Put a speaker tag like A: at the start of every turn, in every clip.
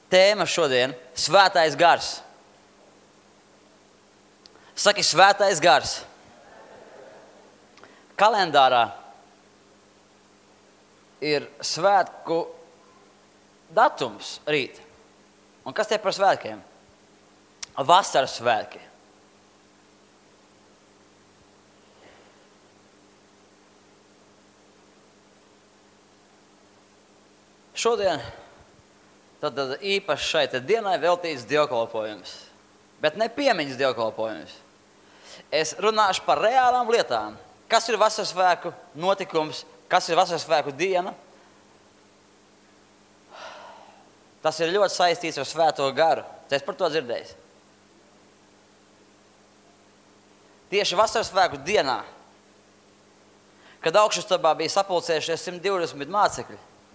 A: tēma šodien – Svētais gars. Saki, Svētais gars. Kalendārā ir svētku datums rīt. Un kas tie par svētkiem? Vasaras svētki. Šodien tad īpaši šeit dienai veltīts dievkalpojums, bet ne piemiņas dievkalpojums. Es runāšu par reālām lietām. Kas ir vasaras svētku notikums? Kas ir vasaras svētku diena? Tas ir ļoti saistīts ar Svēto garu. Es par to dzirdējis. Tieši vasaras svētku dienā, kad augšustabā bija sapulcējušies 120 mācekļi,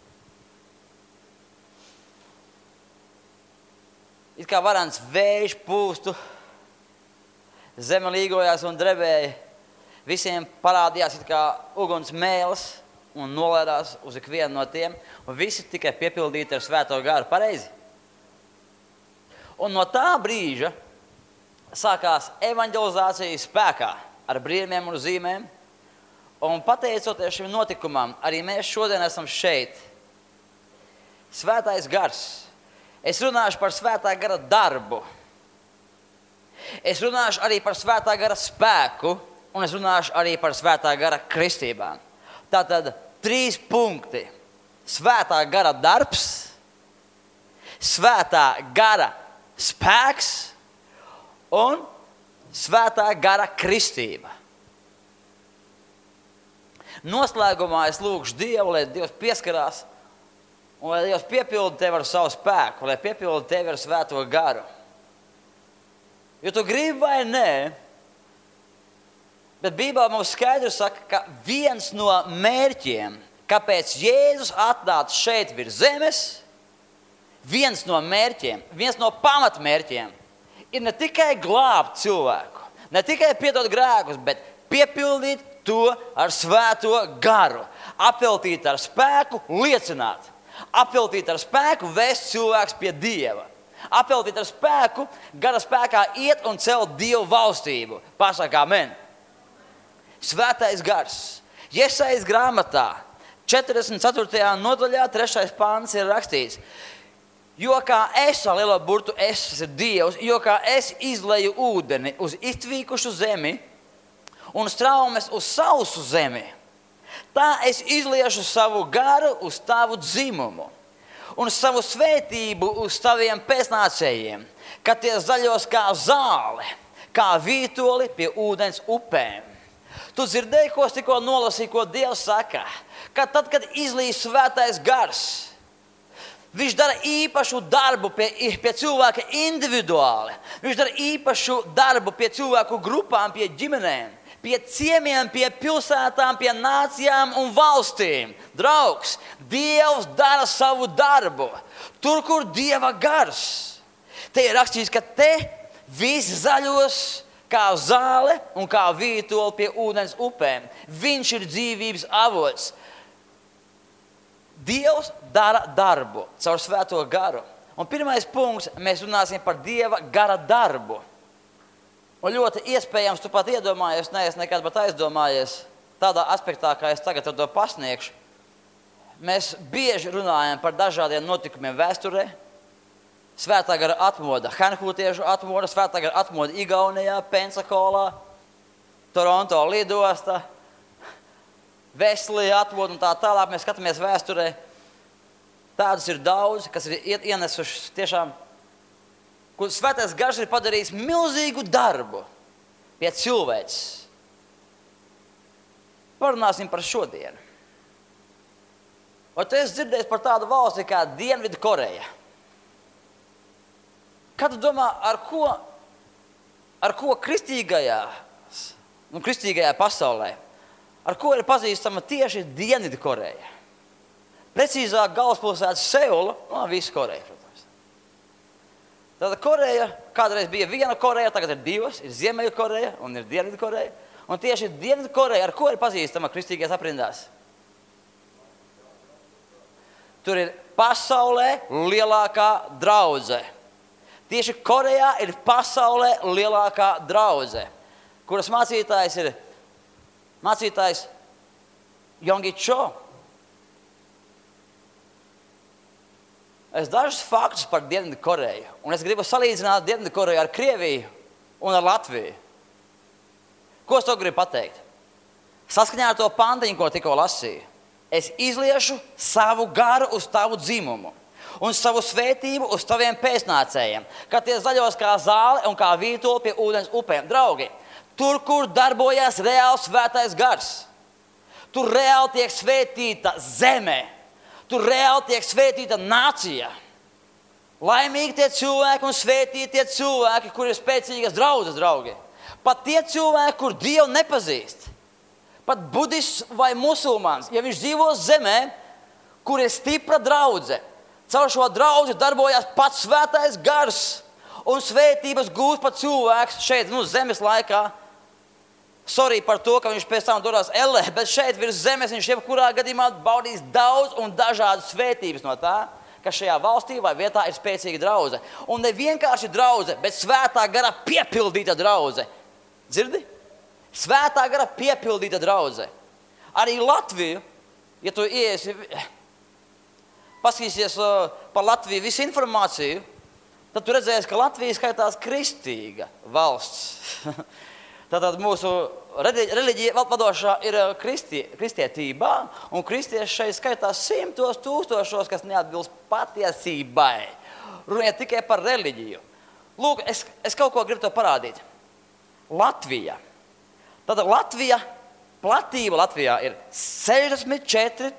A: it kā varants vējš pūstu, zeme līgojās un drebēja, visiem parādījās it kā uguns mēles un nolēdās uz ikvienu no tiem, un visi tikai piepildīti ar Svēto garu, pareizi. Un no tā brīža sākās evanģelizācija spēkā ar brīnumiem un zīmēm, un pateicoties šim notikumam, arī mēs šodien esam šeit. Svētais gars. Es runāšu par Svētā gara darbu. Es runāšu arī par Svētā gara spēku, un es runāšu arī par Svētā gara kristībām. Tātad 3 punkti. Svētā gara darbs, Svētā gara spēks un Svētā gara kristība. Noslēgumā es lūgšu Dievu, lai Dievs pieskarās un lai Dievs piepilda tevi ar savu spēku, lai piepilda tevi ar Svēto garu. Jo tu gribi vai nē, bet Bībelē mums skaidri saka, ka viens no mērķiem, kāpēc Jēzus atnāca šeit virs zemes, viens no pamatmērķiem ir ne tikai glābt cilvēku, ne tikai piedot grēkus, bet piepildīt to ar Svēto garu, apveltīt ar spēku, liecināt. Apveltīt ar spēku, vēst cilvēks pie Dieva. Apveltīt ar spēku, gara spēkā iet un celt Dievu valstību. Pasaka amen. Svētais gars. Jesajas grāmatā 44. nodaļā 3. pāns ir rakstīts. Jo kā es, ar lielo burtu es, ir Dievs, jo kā es izleju ūdeni uz iztvīkušu zemi un straumes uz sausu zemi, tā es izliešu savu garu uz tavu dzimumu un savu svētību uz taviem pēcnācējiem, kad tie zaļos kā zāle, kā vītoli pie ūdens upēm. Tu dzirdēji, ko es tikko nolasīju, ko Dievs saka, ka tad, kad izlīs Svētais gars, viņš dara īpašu darbu pie cilvēka individuāli. Viņš dara īpašu darbu pie cilvēku grupām, pie ģimenēm, pie ciemiem, pie pilsētām, pie nācijām un valstīm. Draugs, Dievs dara savu darbu. Tur, kur Dieva gars. Te ir rakstīts, ka te visi zaļos kā zāle un kā vītoli pie ūdens upēm. Viņš ir dzīvības avots. Dievs dara darbu caur Svēto garu. Un pirmais punkts, mēs runāsim par Dieva gara darbu. Un ļoti iespējams, tu pat iedomājies, neesi nekad pat aizdomājies tādā aspektā, kā es tagad to pasniegšu. Mēs bieži runājam par dažādiem notikumiem vēsturē. Svētā gara atmoda, Hanhūtiešu atmoda, Svētā gara atmoda Igaunijā, Pensakolā, Toronto lidosta, Veslija atmoda un tā tālāk. Mēs skatāmies vēsturē. Tādas ir daudz, kas ir ienesušas tiešām, kur Svētais gars ir padarījis milzīgu darbu pie cilvēks. Parunāsim par šodienu. Vai tu esi dzirdējis par tādu valsti kā Dienvidu Koreja? Kā tu domā, ar ko kristīgajā pasaulē, ar ko ir pazīstama tieši Dienvidu Koreja? Precīzāk galvaspilsēta Seula, visa Koreja, protams. Tātad Koreja, kādreiz bija viena Koreja, tagad ir 2, ir Ziemeļu Koreja un ir Dienvidu Koreja. Un tieši Dienvidu Koreja, ar ko ir pazīstama kristīgajās aprindās? Tur ir pasaulē lielākā draudze. Tieši Korejā ir pasaulē lielākā draudze, kuras mācītājs ir mācītājs Yonggi Cho. Es dažus faktus par Dienvidu Koreju, un es gribu salīdzināt Dienvidu Koreju ar Krieviju un ar Latviju. Ko es to gribu pateikt? Saskaņā ar to pantiņu, ko tikko lasīju, es izliešu savu garu uz tavu dzimumu un savu svētību uz taviem pēcnācējiem, kā tie zaļos kā zāle un kā vītoli pie ūdens upēm. Draugi, tur, kur darbojās reāls svētais gars, tur reāli tiek svētīta zeme, tur reāli tiek svētīta nācija. Laimīgi tie cilvēki un svētīti tie cilvēki, kur ir spēcīgas draudzes, draugi. Pat tie cilvēki, kur Dievu nepazīst. Pat budists vai musulmāns, ja viņš dzīvo zemē, kur ir stipra draudze, caur šo draudzi darbojās pats svētais gars un svētības gūst pat cilvēks šeit, zemes laikā. Sorry par to, ka viņš pēc tam dodas ellē, bet šeit virs zemes viņš jebkurā gadījumā baudīs daudz un dažādas svētības no tā, ka šajā valstī vai vietā ir spēcīga draudze. Un ne vienkārši draudze, bet svētā gara piepildīta draudze. Dzirdi? Svētā gara piepildīta draudze. Arī Latviju, ja tu iesi, paskatīsies par Latviju visu informāciju, tad tu redzēsi, ka Latvija skaitās kristīga valsts. Tātad mūsu reliģija vadošā ir kristietībā, un kristieši šeit skaitās simtos tūkstošos, kas neatbilst patiesībai. Runiet tikai par reliģiju. Lūk, es kaut ko gribu to parādīt. Latvija. Tātad platība Latvijā ir 64,5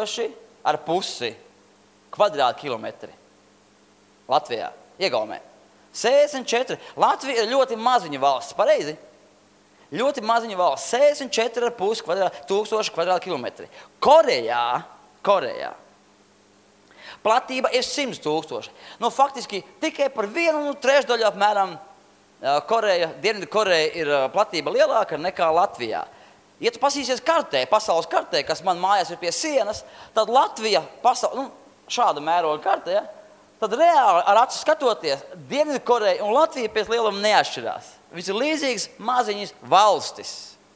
A: kvadrātkilometri. Latvijā, iegaumē. 64. Latvija ir ļoti maziņa valsts, pareizi? Ļoti maziņa valsts, 64,5 tūkstoši kvadrātkilometri. Korejā platība ir 100 tūkstoši. Faktiski tikai par 1/3 apmēram Dienvidu Koreja ir platība lielāka nekā Latvijā. Ja tu pasīsies kartē, pasaules kartē, kas man mājās ir pie sienas, tad Latvija, šāda mēroga kartē, ja, tad reāli ar acu skatoties, Dienvidu Koreja un Latvija pēc lieluma neatšķirās. Viņas ir līdzīgas maziņas valstis.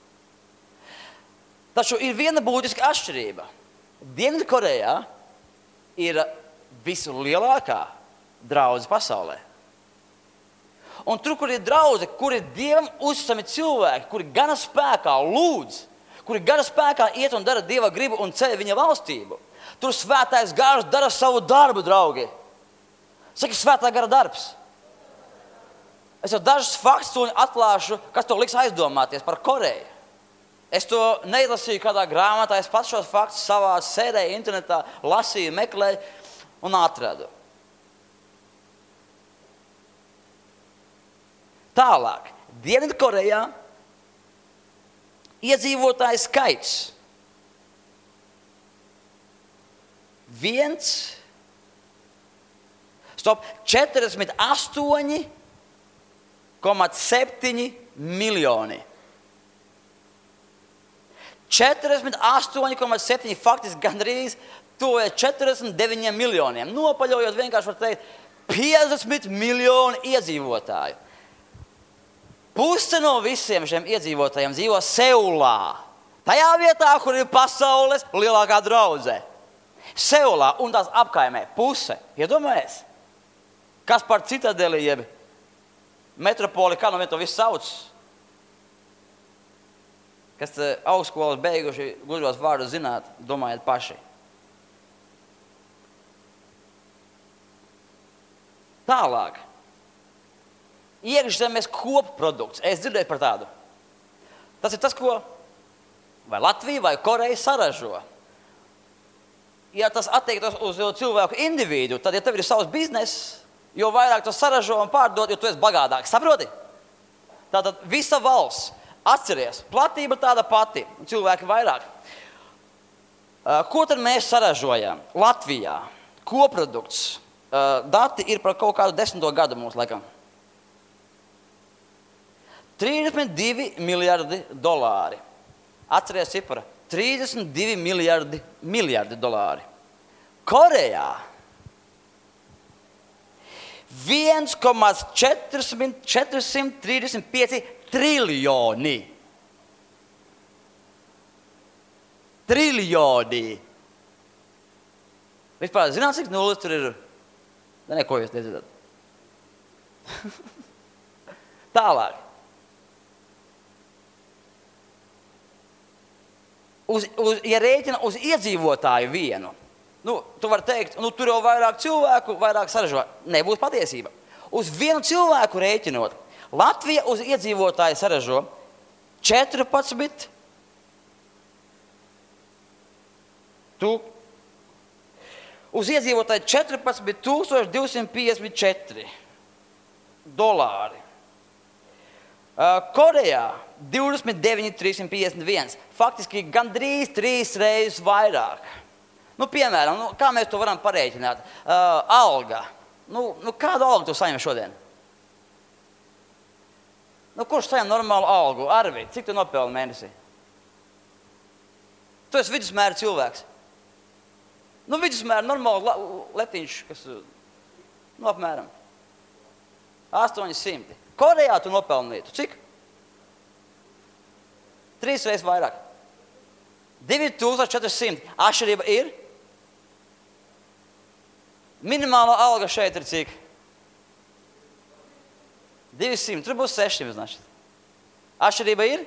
A: Taču ir viena būtiska atšķirība. Dienvidu Korejā ir visu lielākā draudze pasaulē. Un tur, kur ir draudze, kur ir Dievam uzticami cilvēki, kuri gana spēkā lūdz, kuri gana spēkā iet un dara Dieva gribu un ceļ viņa valstību, tur svētais gars dara savu darbu, draugi. Saki, svētā gara darbs. Es jau dažus faktus atklāšu, kas to liks aizdomāties par Koreju. Es to neizlasīju kādā grāmatā, es pats šos faktus savā sēdēju internetā, lasīju, meklēju un atradu. Tālāk, Dienvidu Korejā iedzīvotāju skaits 48,7 miljoni. 48,7 faktiski gandrīz to ir 49 miljoniem. Nopaļojot vienkārši var teikt 50 miljoni iedzīvotāju. Puse no visiem šiem iedzīvotājiem dzīvo Seulā. Tajā vietā, kur ir pasaules lielākā draudze. Seulā un tās apkaimē puse. Iedomājies? Kas par Citadeli jeb metropoli, kā no vien to visu sauc? Kas augstskolas beiguši gudros vārdus zināt, domājiet paši. Tālāk. Iekšzemes koprodukts. Es dzirdēju par tādu. Tas ir tas, ko vai Latvija vai Koreja saražo. Ja tas attiektos uz cilvēku individu, tad, ja tev ir savs bizness, jo vairāk tu saražo un pārdod, jo tu esi bagātāks. Saproti? Tātad visa valsts, atceries, platība tāda pati, cilvēki vairāk. Ko tad mēs saražojam? Latvijā koprodukts. Dati ir par kaut kādu 10. gadu mums, laikam. 32 miljardi dolāri. Atceries cipara. 32 miljardi dolāri. Korejā 1,435 triljoni. Triljoni. Vispār, zināt, cik nulles tur ir? Neko jūs nezināt. Tālāk. Ja rēķina uz iedzīvotāju vienu, tu vari teikt, tur jau vairāk cilvēku, vairāk saražo. Nebūs patiesība. Uz vienu cilvēku rēķinot, Latvija uz iedzīvotāju saražo 14 uz iedzīvotāju 14,254 dolāri. Korejā 29,351. Faktiski gandrīz 3 reizes vairāk. Piemēram, kā mēs to varam parēķināt? Alga. Kādu algu tu saņem šodien? Kurš saņem normālu algu? Arvi, cik tu nopelni mēnesī? Tu esi vidusmēra cilvēks. Vidusmēra normāli letiņš, kas apmēram 800. Korejā tu nopelnītu. Cik? 3 reizes vairāk. 2400. Atšķirība ir? Minimāla alga šeit ir cik? 200. Tur būs 600. Znači. Atšķirība ir?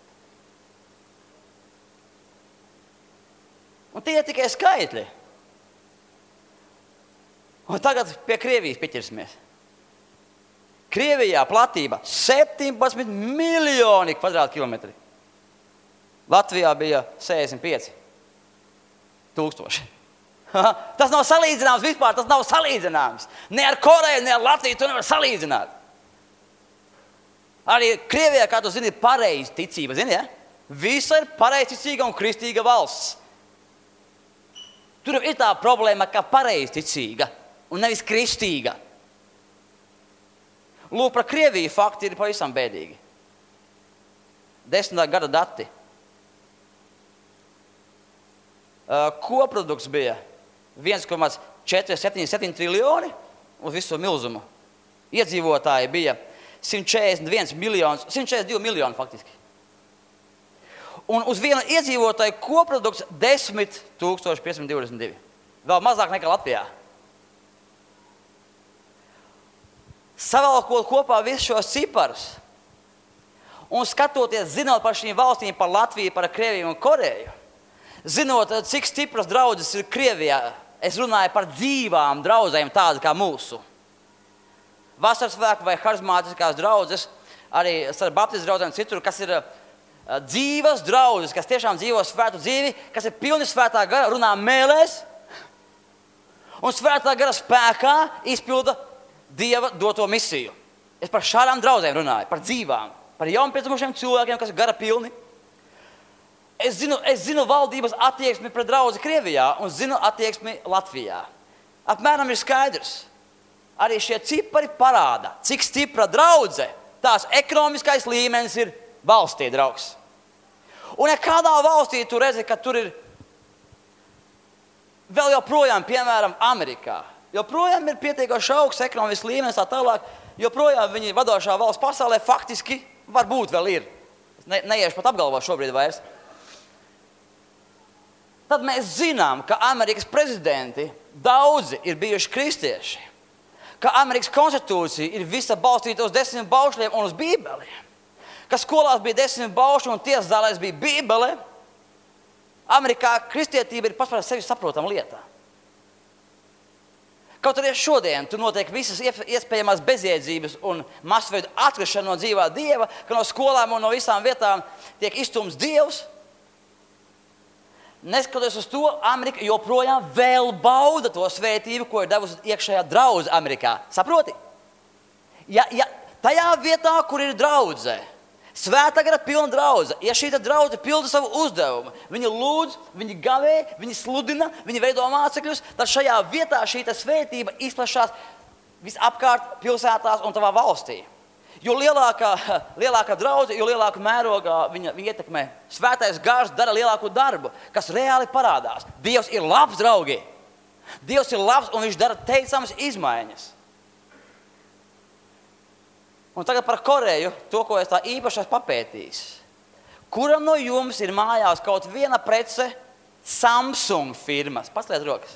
A: Un tie ir tikai skaitļi. Un tagad pie Krievijas pieķersimies. Krievijā platība 17 miljoni kvadrātkilometri. Latvijā bija 65 tūkstoši. Tas nav salīdzināms vispār, tas nav salīdzināms. Ne ar Koreju, ne ar Latviju tu nevar salīdzināt. Arī Krievijā, kā tu zini, ir pareiz ticība, zini, ja? Visa ir pareizticīga un kristīga valsts. Tur ir tā problēma, ka pareizticīga un nevis kristīga. Lūk, par Krieviju fakti ir pavisam bēdīgi. 10. gada dati. Koprodukts bija 1,477 triljoni uz visu milzumu. Iedzīvotāji bija 142 miljoni faktiski. Un uz vienu iedzīvotāju koprodukts 10,522. Vēl mazāk nekā Latvijā. Savalkot kopā visus šos ciparus un skatoties, zinot par šīm valstīm, par Latviju, par Krieviju un Koreju, zinot, cik stipras draudzes ir Krievijā, es runāju par dzīvām draudzēm tādas kā mūsu. Vasarsvētku vai harizmātiskās draudzes, arī starp baptistu draudzēm citur, kas ir dzīvas draudzes, kas tiešām dzīvo svētu dzīvi, kas ir pilni svētā gara, runā mēlēs un svētā gara spēkā izpilda Dieva doto misiju. Es par šādām draudzēm runāju, par dzīvām, par jaunpiedzimušiem cilvēkiem, kas ir gara pilni. Es zinu valdības attieksmi pret draudzi Krievijā un zinu attieksmi Latvijā. Apmēram ir skaidrs. Arī šie cipari parāda, cik stipra draudze, tās ekonomiskais līmenis ir valstī, draugs. Un ja kādā valstī tu redzi, ka tur ir vēl joprojām, piemēram, Amerikā, joprojām ir pietiekoši augsts ekonomisks līmenis, tā tālāk, joprojām viņi vadošā valsts pasaulē faktiski varbūt vēl ir. Neiešu pat apgalvot šobrīd vairs. Tad mēs zinām, ka Amerikas prezidenti daudzi ir bijuši kristieši, ka Amerikas konstitūcija ir visa balstīta uz 10 baušļiem un uz bībeli, ka skolās bija 10 baušļi un tiesas bija bībele. Amerikā kristietība ir pats par sevi saprotama lieta. Kaut arī šodien tur notiek visas iespējamās bezjēdzības un masveidu atkrišana no dzīvā Dieva, ka no skolām un no visām vietām tiek izstumts Dievs. Neskatoties uz to, Amerika joprojām vēl bauda to svētību, ko ir devusi iekšējā draudze Amerikā. Saproti? Ja tajā vietā, kur ir draudze, svētā gara pilna draudze, ja šī draudze pilda savu uzdevumu, viņi lūdz, viņi gavē, viņi sludina, viņi veido mācekļus, tad šajā vietā šī svētība izplašās visapkārt pilsētās un tavā valstī. Jo lielākā draudze, jo lielāku mērogā viņa ietekmē. Svētais gars dara lielāku darbu, kas reāli parādās. Dievs ir labs, draugi. Dievs ir labs un viņš dara teicamas izmaiņas. Un tagad par Koreju, to, ko es tā īpaši esmu papētījis. Kuram no jums ir mājās kaut viena prece Samsung firmas? Pasliet rokas.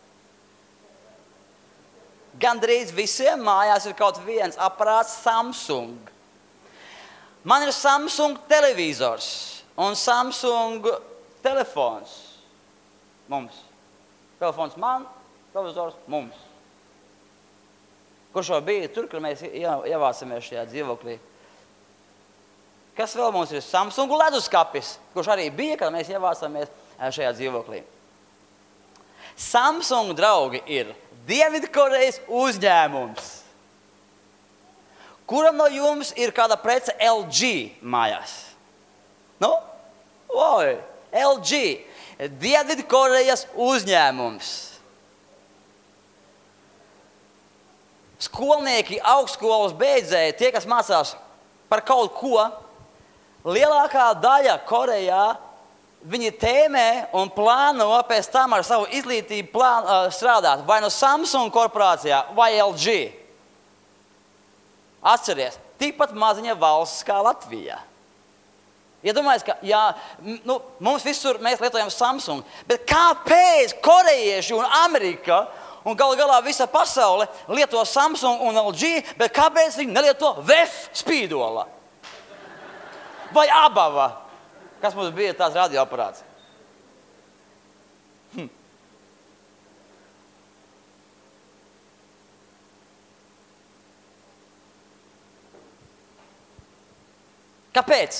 A: Gandrīz visiem mājās ir kaut viens aparāts Samsung. Man ir Samsung televizors un Samsung telefons. Mums. Telefons man, televizors mums. Kurš jau bija tur, kur mēs ievācamies šajā dzīvoklī? Kas vēl mums ir? Samsung leduskapis, kurš arī bija, kad mēs ievācāmies šajā dzīvoklī. Samsung, draugi, ir Dienvidkorejas uzņēmums. Kuram no jums ir kāda prece LG mājās? Nu? Oi, LG. Dienvidkorejas uzņēmums. Skolnieki, augstskolas beidzēji, tie, kas mācās par kaut ko, lielākā daļa Korejā, viņi tēmē un plāno pēc tam ar savu izglītību strādāt vai no Samsung korporācijā vai LG. Atceries, tikpat maziņa valsts kā Latvijā. Iedomājies, ka mums visur mēs lietojam Samsung, bet kāpēc korejieši un Amerika un galā visa pasaule lieto Samsung un LG, bet kāpēc viņi nelieto VEF spīdola? Vai Abava? Kas mums bija tāds radioaparāts? Kāpēc?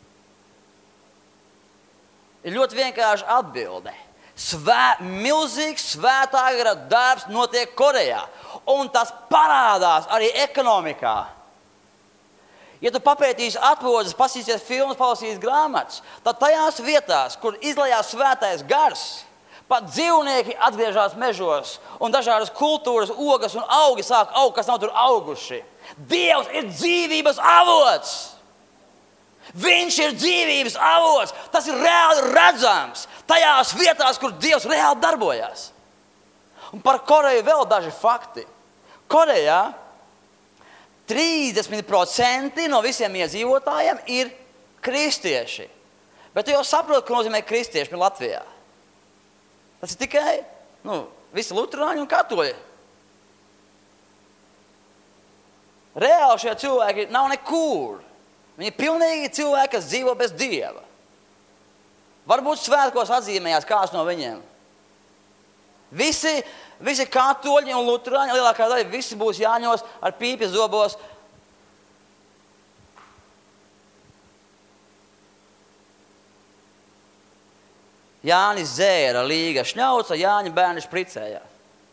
A: Ir ļoti vienkārši atbilde. Milzīgs svētā gara darbs notiek Korejā, un tas parādās arī ekonomikā. Ja tu papētīsi atmodas, pasīsies filmas, palasīsi grāmatas, tad tajās vietās, kur izlejās svētais gars, pat dzīvnieki atgriežas mežos, un dažādas kultūras, ogas un augi sāk augt, kas nav tur auguši. Dievs ir dzīvības avots! Viņš ir dzīvības avots! Tas ir reāli redzams tajās vietās, kur Dievs reāli darbojās. Un par Koreju vēl daži fakti. Korejā 30% no visiem iedzīvotājiem ir kristieši. Bet tu jau saproti, ko nozīmē kristieši Latvijā. Tas ir tikai visi luterāņi un katoļi. Reāli šie cilvēki nav nekur. Viņi ir pilnīgi cilvēki, kas dzīvo bez Dieva. Varbūt svētkos atzīmējās kāds no viņiem. Visi katoļi un luterāņi, lielākā daļa, visi būs jāņos ar pīpi zobos. Jānis dzēra, Līga šņauca, Jāņa bērni špricējās.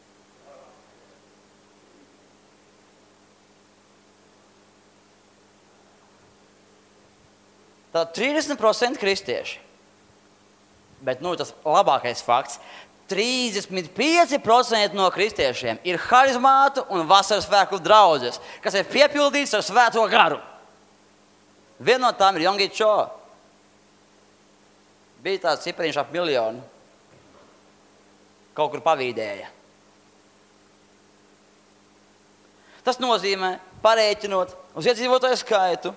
A: Tad 30% kristieši. Bet tas labākais fakts. 35% no kristiešiem ir harizmātu un vasaras svētku draudzes, kas ir piepildīts ar svēto garu. Viena no tām ir Yonggi Cho. Bija tāds cipariņš ap 1 miljonu. Kaut kur pavīdēja. Tas nozīmē, parēķinot uz iedzīvotāju skaitu,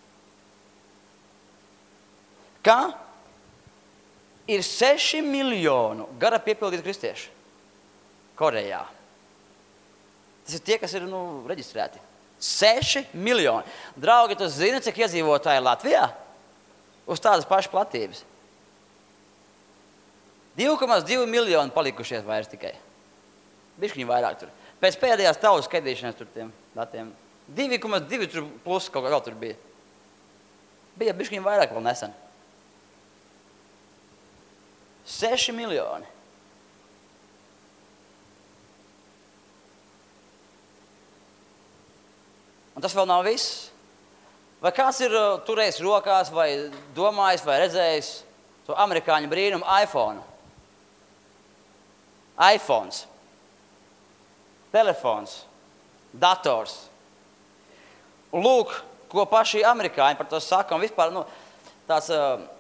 A: ka ir 6 miljonu gara piepildīti kristieši Korejā. Tas ir tie, kas ir reģistrēti. 6 miljoni. Draugi, tu zini, cik iedzīvotāji Latvijā? Uz tādas pašas platības. 2,2 miljoni palikušies vairs tikai. Bišķiņi vairāk tur. Pēc pēdējās tautas skaidīšanas tur tiem datiem. 2,2 tur plus kaut kā vēl tur bija. Bija bišķiņi vairāk vēl nesen. 6 miljoni. Un tas vēl nav viss. Vai kāds ir turējis rokās, vai domājis, vai redzējis to amerikāņu brīnumu iPhone? iPhones. Telefons. Dators. Un lūk, ko paši amerikāņi par to saka. Un vispār, tāds...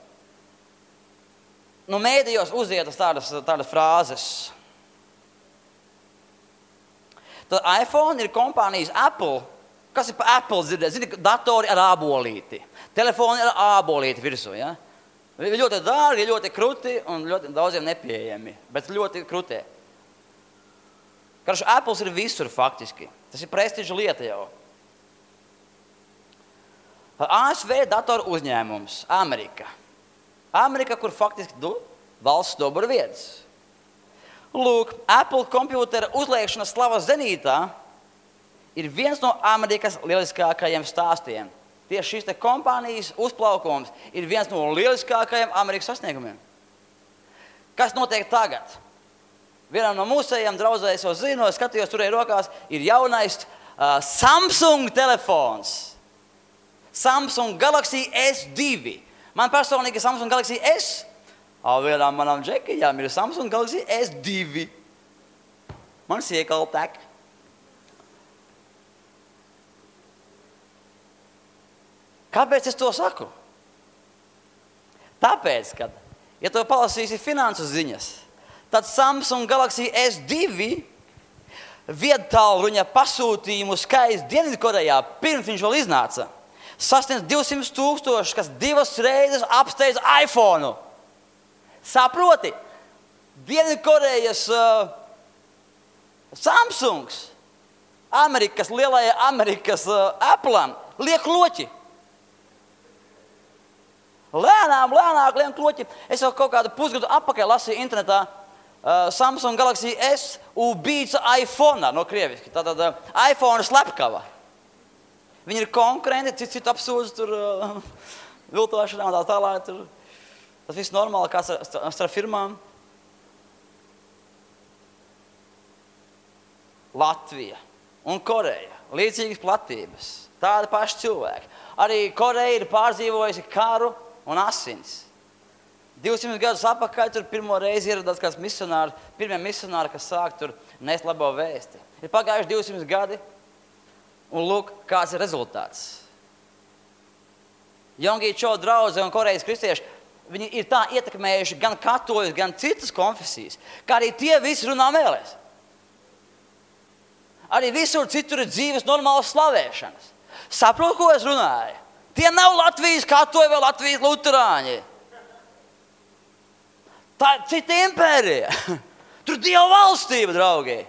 A: mēdījos uzietas tādas frāzes. Tad iPhone ir kompānijas Apple Kas ir pa Apple dzirdēt? Zini, datori ar ābolīti. Telefoni ar ābolīti virsū, ja? Ļoti dārgi, ļoti kruti un ļoti daudziem nepieejami, bet ļoti krutē. Karš Apples ir visur faktiski. Tas ir prestiža lieta jau. ASV datoru uzņēmums, Amerika. Amerika, kur faktiski valsts dobura vietas. Lūk, Apple kompjūtera uzliekšanas slavas zenītā ir viens no Amerikas lieliskākajiem stāstiem. Tieši šīs te kompānijas uzplaukums ir viens no lieliskākajiem Amerikas sasniegumiem. Kas notiek tagad? Vienam no mūsējiem draudzēs jau zinu, skatījos turēju rokās, ir jaunais Samsung telefons. Samsung Galaxy S2. Man personīgi Samsung Galaxy S. Vienām manām džekiņām ir Samsung Galaxy S2. Man siekal tek. Kāpēc es to saku? Tāpēc, ka, ja tu palasīsi finansu ziņas, tad Samsung Galaxy S2 viedtālruņa pasūtījumu skaits Dienvidkorejā, pirms viņš vēl iznāca, sasniedz 200,000, kas 2 reizes apsteidz iPhone. Saproti? Dienvidkorejas Samsungs, Amerikas Apple'am liek kloķi. Lēnāk liek kloķi. Es jau kaut kādu pusgadu atpakaļ lasīju internetā Samsung Galaxy S ubīca iPhone no krieviski. Tātad iPhone slepkava. Viņi ir konkurenti, citu apsūdz tur viltošanā un tā tālāk. Tas viss normāli, kā starp firmām. Latvija un Koreja. Līdzīgas platības. Tādi paši cilvēki. Arī Koreja ir pārdzīvojusi karu un asins. 200 gadus atpakaļ tur pirmo reizi ieradās kāds misionāri, pirmie misionāri, kas sāk tur nest labo vēsti. Ir pagājuši 200 gadi, un lūk, kāds ir rezultāts. Jongī Čo draudze un Korejas kristieši, viņi ir tā ietekmējuši gan katoļus, gan citas konfesijas, kā arī tie visi runā mēlēs. Arī visur citur ir dzīves normālas slavēšanas. Saprot, ko es runāju? Tie nav Latvijas katoļi vai Latvijas luterāņi. Tā ir cita impērija. Tur Dieva valstība, draugi.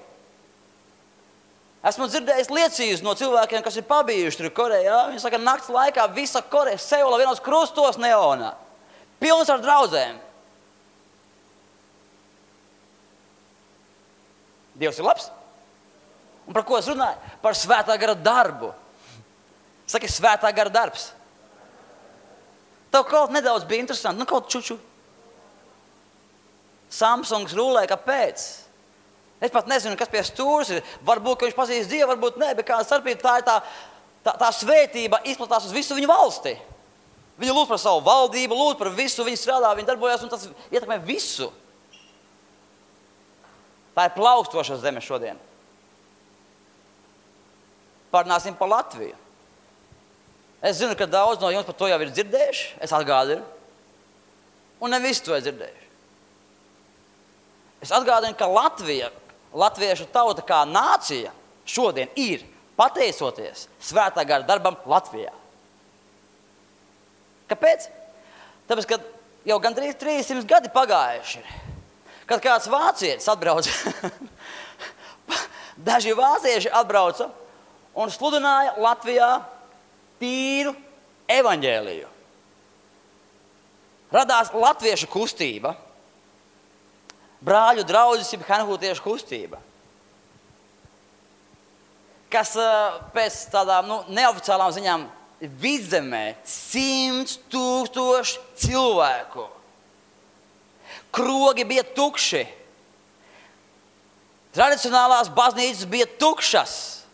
A: Esmu dzirdējis liecības no cilvēkiem, kas ir pabijuši tur Korejā. Viņi saka, nakts laikā visa Koreja, Seula vienos krustos neonā. Pilns ar draudzēm. Dievs ir labs. Un par ko es runāju? Par svētā gara darbu. Saki, svētā gara darbs. Tev kaut nedaudz bija interesanti, kaut čuču. Samsungs rulē, kāpēc? Es pat nezinu, kas pie stūras ir. Varbūt, ka viņš pazīst Dievu, varbūt ne, bet kāda starpība tā ir tā svētība izplatās uz visu viņu valsti. Viņi lūdz par savu valdību, lūdz par visu, viņi strādā, viņi darbojas, un tas ietekmē visu. Tā ir plaukstoša zeme šodien. Parunāsim par Latviju. Es zinu, ka daudz no jums par to jau ir dzirdējuši, es atgādinu. Un ne visi to ir dzirdējuši. Es atgādinu, ka latviešu tauta kā nācija šodien ir pateicoties svētā gara darbam Latvijā. Kāpēc? Tāpēc, ka jau gandrīz 300 gadi pagājuši, kad kāds vācietis atbrauca, daži vācieši atbrauca un sludināja Latvijā tīru evaņģēliju. Radās latviešu kustība, brāļu draudzes, jeb hanhūtiešu kustība, kas pēc tādām neoficiālām ziņām vidzemē 100,000 cilvēku. Krogi bija tukši. Tradicionālās baznīcas bija tukšas.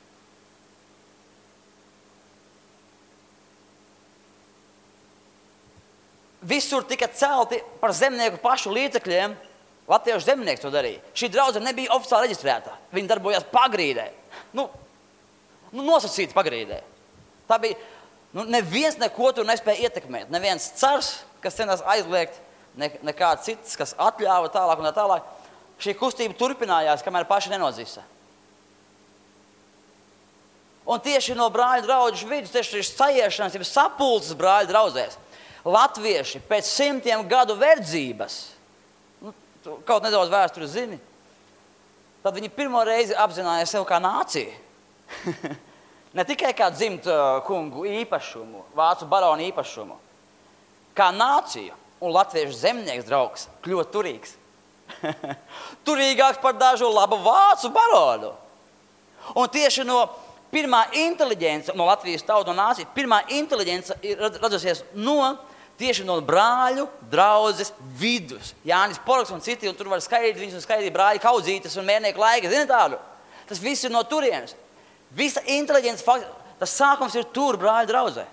A: Visur tika celti par zemnieku pašu līdzekļiem. Latviešu zemnieks to darīja. Šī draudze nebija oficiāli reģistrēta. Viņi darbojās pagrīdē. Nosacīti pagrīdē. Tā bija, neviens neko tur nespēja ietekmēt. Neviens cars, kas cenās aizliegt, nekāds cits, kas atļāva tālāk un tā tālāk. Šī kustība turpinājās, kamēr paši nenodzisa. Un tieši no brāļu draudžu vidus, tieši sajiešanas, ja sapulces brāļu draudzēs, latvieši pēc 100 gadu verdzības, kaut nedaudz vēsturi zini, tad viņi pirmo reizi apzinājās sev kā nāciju. Ne tikai kā dzimtu kungu īpašumu, vācu baronu īpašumu, kā nāciju. Un latviešu zemnieks draugs kļūt turīgs. Turīgāks par dažu labu vācu baronu. Un tieši no pirmā inteliģence, no Latvijas tautu un nācijas, pirmā inteliģence ir radusies tieši no brāļu draudzes vidus. Jānis Porks un citi, un tur var skaidīt viņus un skaidīt brāļu kaudzītes un mērnieku laika. Zini tādu? Tas viss ir no turienes. Visa inteliģence, tas sākums ir tur brāļu draudzē.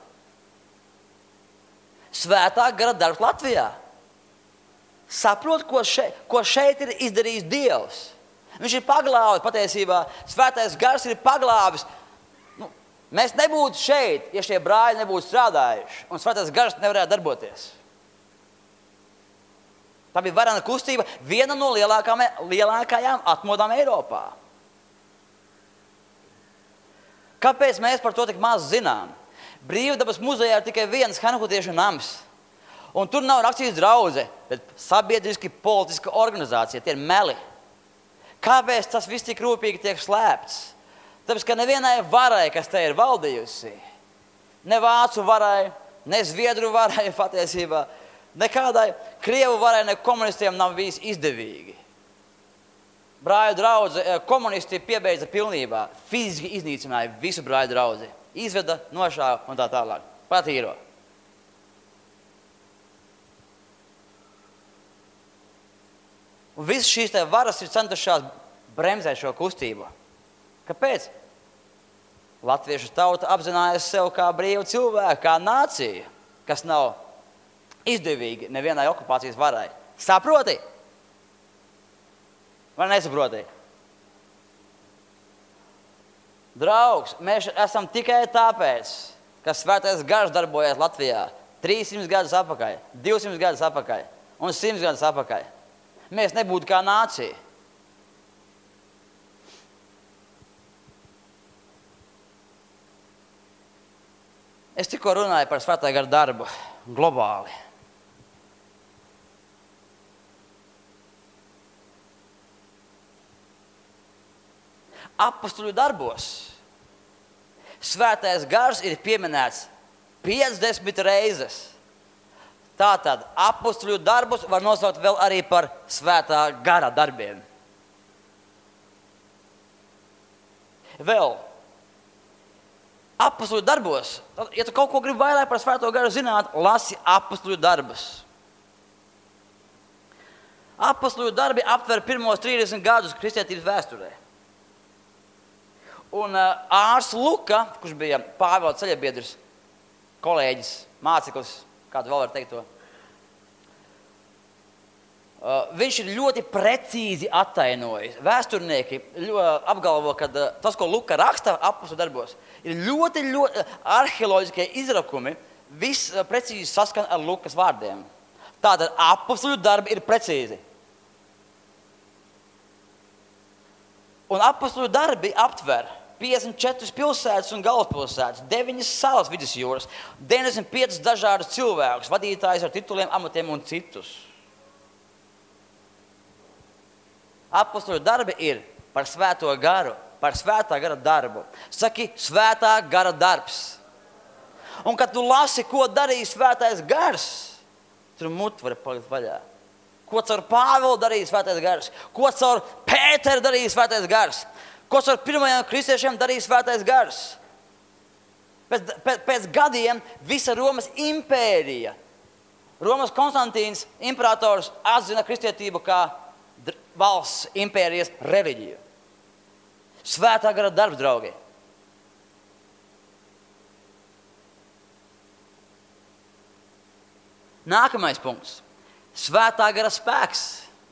A: Svētā gara darbs Latvijā. Saprot, ko šeit ir izdarījis Dievs. Viņš ir paglāvis patiesībā. Svētais gars ir paglāvis. Mēs nebūtu šeit, ja šie brāļi nebūtu strādājuši. Un svētais gars nevarētu darboties. Tā bija varena kustība, viena no lielākajām atmodām Eiropā. Kāpēc mēs par to tik maz zinām? Brīvdabas muzejā ir tikai viens hanhutiešu nams. Un tur nav rakstīts draudze, bet sabiedriski politiska organizācija. Tie ir meli. Kāpēc tas viss tik rūpīgi tiek slēpts? Tāpēc, ka nevienai varai, kas te ir valdījusi, ne vācu varai, ne zviedru varai patiesībā, nekādai krievu varai, ne komunistiem nav bijis izdevīgi. Brāļu draudze, komunisti piebeidza pilnībā, fiziski iznīcināja visu brāļu draudzi. Izveda, nošāva un tā tālāk. Patīro. Un visas šīs te varas ir centušās bremzēt šo kustību. Kāpēc? Latviešu tauta apzinājās sev kā brīvu cilvēku, kā nāciju, kas nav izdevīgi nevienai okupācijas varai. Saproti? Vai nesaproti? Draugs, mēs esam tikai tāpēc, ka svētais gars darbojas Latvijā 300 gadus atpakaļ, 200 gadus atpakaļ un 100 gadus atpakaļ. Mēs nebūtu kā nācija. Es tikko runāju par svētā gara darbu globāli. Apostoļu darbos svētais gars ir pieminēts 50 reizes. Tātad apostoļu darbus var nosaukt vēl arī par svētā gara darbiem. Vēl apostoļu darbos, ja tu kaut ko gribi vairāk par svēto garu zināt, lasi apostoļu darbus. Apostoļu darbi aptver pirmos 30 gadus kristietības vēsturē. Un ārsts Luka, kurš bija Pāvila ceļabiedrs, kolēģis, māceklis, kādu vēl var teikt to, viņš ir ļoti precīzi attainojis. Vēsturnieki apgalvo, ka tas, ko Luka raksta apostoļu darbos, ir ļoti arheoloģiskie izrakumi, viss precīzi saskan ar Lukas vārdiem. Tātad apostoļu darbi ir precīzi. Un apostoļu darbi aptver 54 pilsētas un galvaspilsētas, 9 salas vidusjūras, 95 dažādus cilvēkus, vadītājus ar tituliem, amatiem un citus. Apostoļu darbi ir par svēto garu, par svētā gara darbu. Saki, svētā gara darbs. Un, kad tu lasi, ko darīja svētais gars, tur muti var palikt vaļā. Ko caur Pāvilu darīja svētais gars, ko caur Pēteru darīja svētais gars, ko caur pirmajiem kristiešiem darīja svētais gars. Pēc gadiem visa Romas impērija, Romas Konstantīns, imperators, atzina kristietību kā valsts impērijas reliģiju. Svētā gara darbs, draugi. Nākamais punkts. Svētā gara spēks.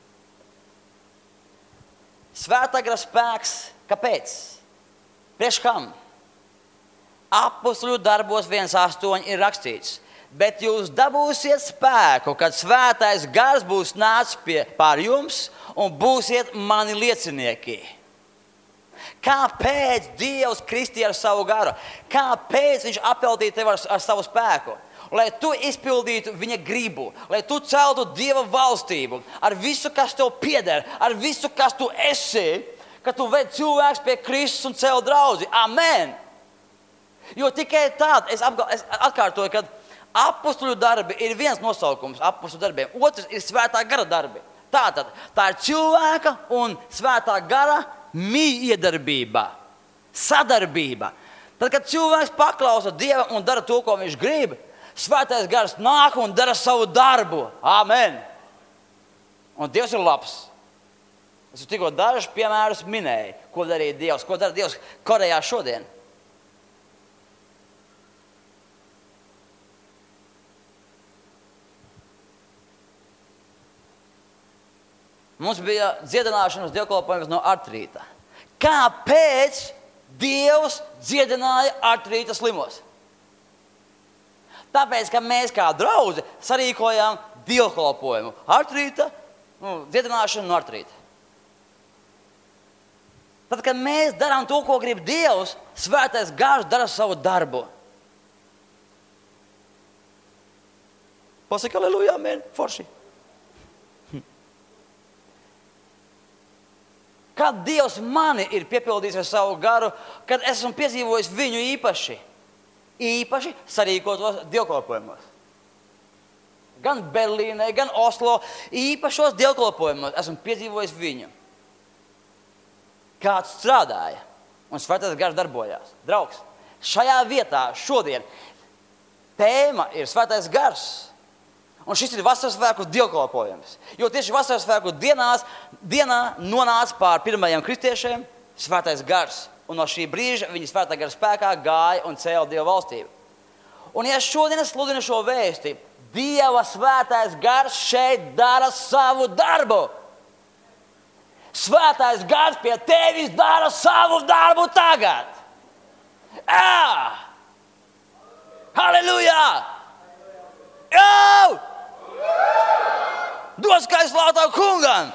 A: Svētā gara spēks. Kāpēc? Priekš kam? Apostoļu darbos 1:8 ir rakstīts. Bet jūs dabūsiet spēku, kad svētais gars būs nācis pār jums un būsiet mani liecinieki. Kāpēc Dievs kristīja ar savu garu? Kāpēc viņš apveltīja tevi ar savu spēku? Lai tu izpildītu viņa gribu, lai tu celtu Dieva valstību ar visu, kas tev pieder, ar visu, kas tu esi, ka tu ved cilvēks pie Kristus un cel draudzi. Amen! Jo tikai tād, es atkārtoju, ka apostuļu darbi ir viens nosaukums apostuļu darbiem, otrs ir svētā gara darbi. Tātad, tā ir cilvēka un svētā gara miedarbība, sadarbība. Tad, kad cilvēks paklausa Dievam un dara to, ko viņš grib, svētais gars nāk un dara savu darbu. Amen! Un Dievs ir labs. Es tikko dažus piemērus minēju, ko darīja Dievs, ko dara Dievs Korejā šodien. Mums bija dziedināšanas dievkalpojums no artrīta. Kāpēc Dievs dziedināja artrīta slimos? Tāpēc, ka mēs kā draudzi sarīkojām dievkalpojumu. Artrīta, dziedināšanu no artrīta. Tad, kad mēs darām to, ko grib Dievs, svētais gars dara savu darbu. Pasaka, aleluja, amen, forši. Kad Dievs mani ir piepildījis ar savu garu, kad esmu piedzīvojis viņu īpaši sarīkotos dievkalpojumos. Gan Berlīnē, gan Oslo, īpašos dievkalpojumos esmu piedzīvojis viņu. Kāds strādāja un svētais gars darbojās. Draugs, šajā vietā šodien tēma ir svētais gars. Un šis ir vasaras svētku dievkalpojums. Jo tieši vasaras svētku dienā nonāca pār pirmajiem kristiešiem svētais gars. Un no šī brīža viņa svētā gara spēkā gāja un cēla Dieva valstību. Un ja šodien es sludinu šo vēsti, Dieva svētais gars šeit dara savu darbu. Svētais gars pie tevis dara savu darbu tagad. Halleluja! Jau! Dod skaistu slavu kungam!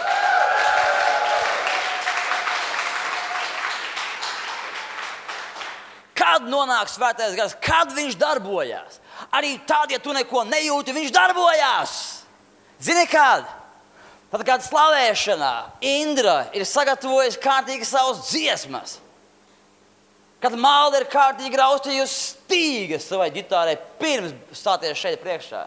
A: Kad nonāk svētais gars, kad viņš darbojās? Arī tad, ja tu neko nejūti, viņš darbojās. Zini kād? Tad, kad slavēšanā Indra ir sagatavojusi kārtīgi savas dziesmas, kad Malda ir kārtīgi raustījusi stīgas savai ģitārai pirms stāties šeit priekšā,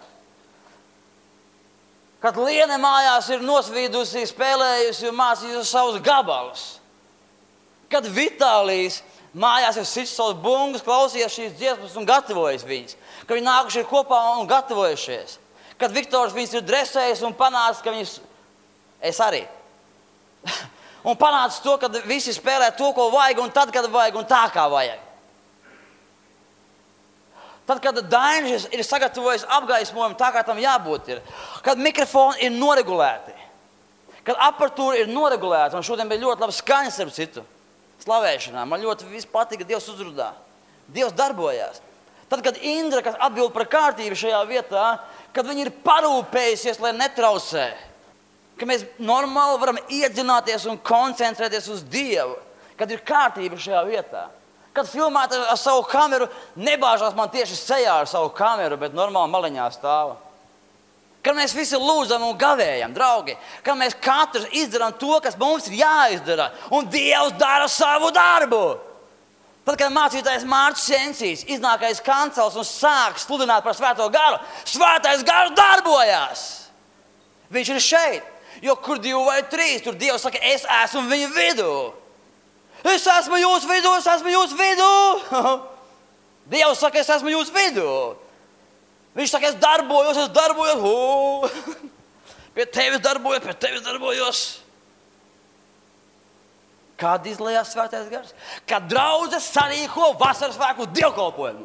A: kad Liene mājās ir nosvīdusi, spēlējusi un mācījusi savus gabalus, kad Vitālijs mājās ir sits savus bungus, klausījies šīs dziesmas un gatavojas viņas, ka viņi nākuši ir kopā un gatavojušies, kad Viktors viņas ir dresējis un panācis, ka viņas, es arī, un panācis to, ka visi spēlē to, ko vajag, un tad, kad vajag, un tā, kā vajag. Tad, kad Dainis ir sagatavojis apgaismojumu tā, kā tam jābūt ir, kad mikrofoni ir noregulēti, kad aparatūra ir noregulēta, un šodien bija ļoti labi skaņas ar citu slavēšanā. Man ļoti patika, Dievs uzrudā. Dievs darbojās. Tad, kad Indra, kas atbild par kārtību šajā vietā, kad viņi ir parūpējusies, lai netraucē, ka mēs normāli varam iedzināties un koncentrēties uz Dievu, kad ir kārtība šajā vietā. Kad filmēt ar savu kameru, nebāžās man tieši sejā ar savu kameru, bet normāli maliņā stāva. Kad mēs visi lūdzam un gavējam, draugi, kad mēs katrs izdarām to, kas mums ir jāizdara, un Dievs dara savu darbu. Tad, kad mācītājs Mārcis Sensīs iznāk aiz kancels un sāk sludināt par svēto garu, svētais gars darbojās. Viņš ir šeit, jo kur 2 vai 3, tur Dievs saka, es esmu viņu vidū. Es esmu jūsu vidū, es esmu jūsu vidū. Dievs saka, es esmu jūsu vidū. Viņš saka, es darbojos. Pie tevis darbojos. Kad izlējās svētais gars? Kad draudze sarīko vasaras svētku dievkalpojumu.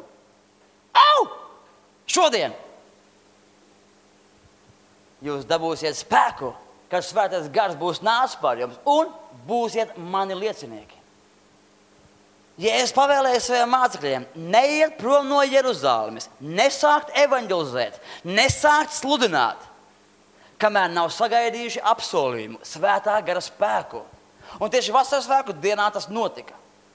A: Šodien jūs dabūsiet spēku, kad svētais gars būs nācis pār jums un būsiet mani liecinieki. Jēzus pavēlēja saviem mācekļiem neiet prom no Jeruzālemes, nesākt evanģelizēt, nesākt sludināt, kamēr nav sagaidījuši apsolījumu, svētā gara spēku. Un tieši vasaras svētku dienā tas notika.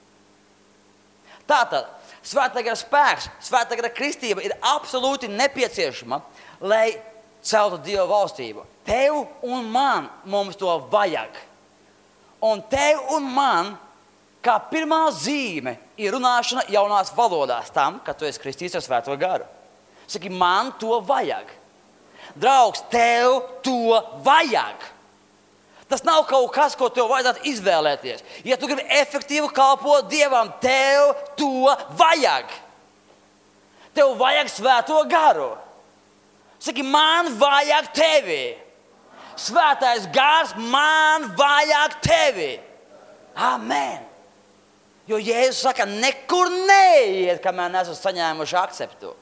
A: Tātad, svētā gara spēks, svētā gara kristība ir absolūti nepieciešama, lai celtu Dieva valstību. Tev un man mums to vajag. Un tev un man, kā pirmā zīme, ir runāšana jaunās valodās tam, ka tu esi kristīts ar svēto garu. Saki, man to vajag. Draugs, tev to vajag. Tas nav kaut kas, ko tev vajadzētu izvēlēties. Ja tu gribi efektīvi kalpot Dievam, tev to vajag. Tev vajag svēto garu. Saki, man vajag tevi. Svētais gars, man vajag tevi. Amen. Jo Jēzus saka, nekur neiet, kamēr neesmu saņēmuši akceptu.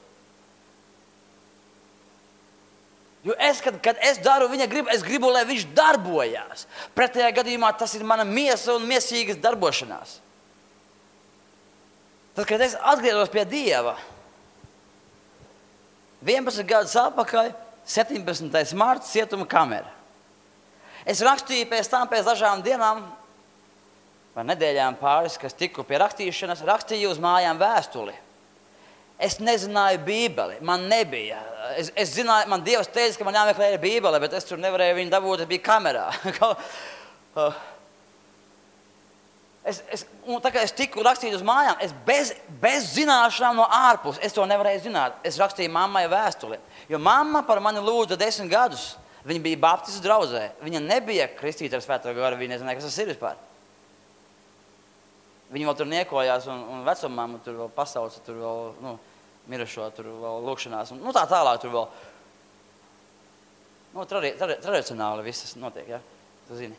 A: Jo kad es daru viņa gribu, es gribu, lai viņš darbojās. Pretējā gadījumā tas ir mana miesa un miesīgas darbošanās. Tad, kad es atgriezos pie Dieva, 11 gadus atpakaļ, 17. marts, cietuma kamera. Es rakstīju pēc dažām dienām, vai nedēļām pāris, kas tiku pie rakstīšanas, rakstīju uz mājām vēstuli. Es nezināju Bībeli, man nebija. Es zināju, man Dievs teica, ka man jāmeklē Bībele, bet es tur nevarēju viņu dabūt, es biju kamerā. Un tā kā es tiku rakstīt uz mājām, es bez zināšanām no ārpus, es to nevarēju zināt. Es rakstīju mammai vēstuli, jo mamma par mani lūdza 10 gadus. Viņa bija baptistu draudzē, viņa nebija kristīta ar svēto garu, viņa nezināja, kas tas ir vispār. Viņa vēl tur niekojās un vecumāmu tur vēl pasauca, tur vēl, mirušo, tur vēl lūkšanās. Un, tā tālāk tur vēl. Tradicionāli visas notiek, ja? Tu zini.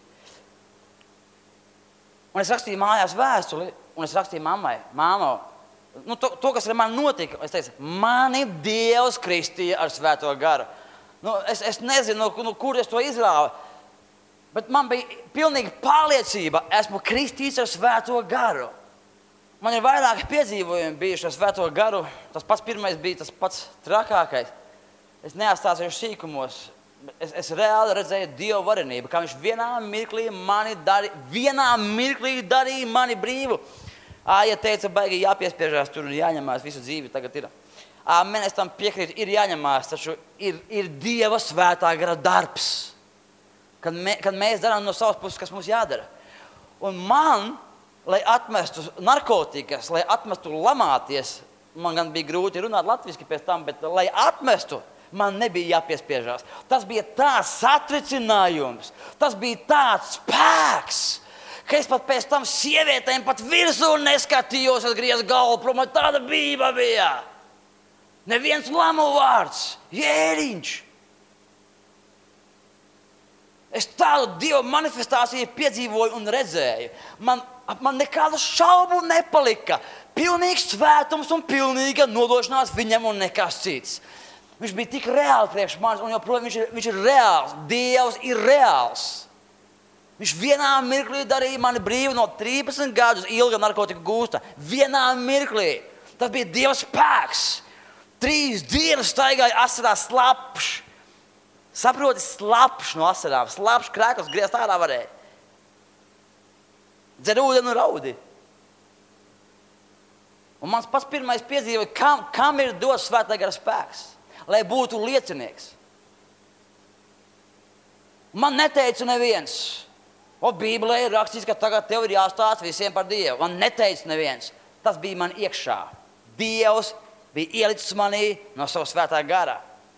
A: Un es rakstīju mājās vēstuli, un es rakstīju mammai. Māmo, to, kas ar mani notika, es teicu, mani Dievs kristīja ar svēto garu. Es nezinu, kur es to izrāvu. Bet man bija pilnīga pārliecība, esmu kristīts ar svēto garu. Man ir vairāki piedzīvojumi bijuši ar svēto garu. Tas pats pirmais bija tas pats trakākais. Es neatstāsīšu sīkumos. Es reāli redzēju Dieva varenību, kā viņš vienā mirklī darīja mani brīvu. Ja teica, baigi jāpiespiežās tur un jāņemās visu dzīvi tagad ir. Amen, es tam piekrītu, ir jāņemās, taču ir Dieva svētā gara darbs. Kad mēs darām no savas puses, kas mums jādara. Un man, lai atmestu narkotikas, lai atmestu lamāties, man gan bija grūti runāt latviski pēc tam, bet lai atmestu, man nebija jāpiespiežās. Tas bija tāds satricinājums, tas bija tāds spēks, ka es pat pēc tam sievietēm pat virsū neskatījos, es griezu galvu prom, tāda bība bija. Neviens lamu vārds, Jēriņš. Es tādu Dieva manifestāciju piedzīvoju un redzēju. Man nekādu šaubu nepalika. Pilnīgs svētums un pilnīga nodošanās viņam un nekas cits. Viņš bija tik reāli priekš manis, un joprojām viņš ir reāls. Dievs ir reāls. Viņš vienā mirklī darīja mani brīvu no 13 gadus ilga narkotika gūsta. Vienā mirklī. Tas bija Dieva spēks. 3 dienas staigāja asarās slapš. Saproti, slapš no asarām, slapš krēkls, griezt ārā varēja. Dzer ūdeni un raudi. Un mans pats pirmais piedzīvoja, kam ir dots svētā gara spēks, lai būtu liecinieks. Man neteica neviens, Bībelē ir rakstīts, ka tagad tev ir jāstāsta visiem par Dievu. Man neteica neviens, tas bija man iekšā. Dievs bija ielicis manī no sava svētā gara.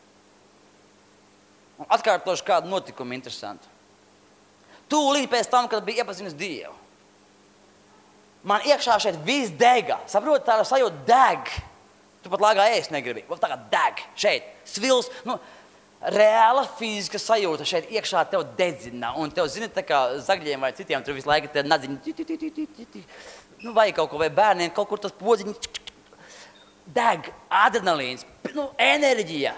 A: Un atkārtošu kādu notikumu interesantu. Tūlīt pēc tam, kad bija iepazinis Dievu. Man iekšā šeit viss dega. Saproti, tā sajūta deg. Tu pat lāgā ēst negribi. Tā kā deg. Šeit svils. Reāla fiziska sajūta šeit iekšā tev dedzina. Un tev, zini, tā kā zagļiem vai citiem, tur visu laiku te nadziņi. Vai kaut ko, vai bērniem, kaut kur tas podziņi. Deg, adrenalīns, enerģija.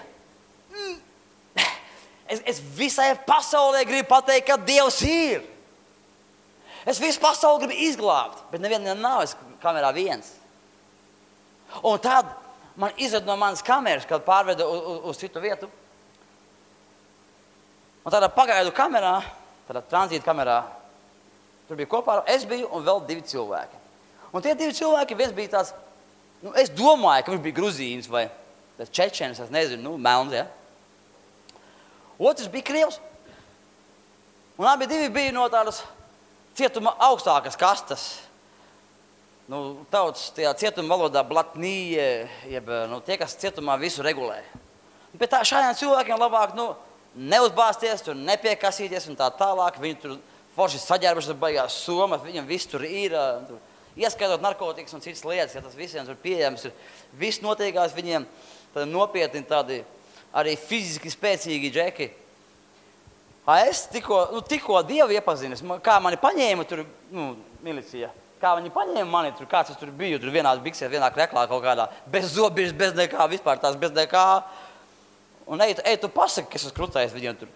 A: Es visai pasaulē gribu pateikt, ka Dievs ir. Es visu pasauli gribu izglābt, bet nevienam nav, es kamerā viens. Un tad man izved no manas kameras, kad pārveda uz citu vietu. Un tādā pagaidu kamerā, tādā tranzīta kamerā, Tur bija kopā, es biju un vēl 2 cilvēki. Un tie 2 cilvēki, viens bija tāds, es domāju, ka viņš bija gruzīns vai čečens, es nezinu, melns, ja? Otrs bija krievs. Un abi 2 bija no tādas cietuma augstākas kastas. Tautas tajā cietuma valodā blatnīja, jeb tie, kas cietumā visu regulē. Bet šādiem cilvēkiem labāk neuzbāzties, tur nepiekasīties un tā tālāk. Viņi tur forši saģērbuši, tur baigās somas, viņam viss tur ir, ieskaitot narkotikas un citas lietas, ja tas visiem tur pieejams ir. Viss notiekās viņiem nopietni tādi arī fiziski spēcīgi džeki. Es tikko Dievu iepazinis, kā mani paņēma tur, milicija. Kā viņi paņēma mani tur, kāds es tur biju, tur vienās biksēs, vienā kreklā kaut kādā, bez zobirs, bez nekā, vispār tās bez nekā. Un ej, tu pasaki, kas es krutējis viņiem tur.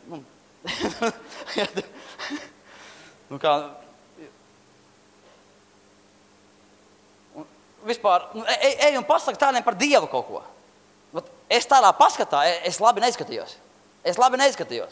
A: Vispār, ej un pasaki tādiem par Dievu kaut ko. Es tādā paskatā, es labi neizskatījos.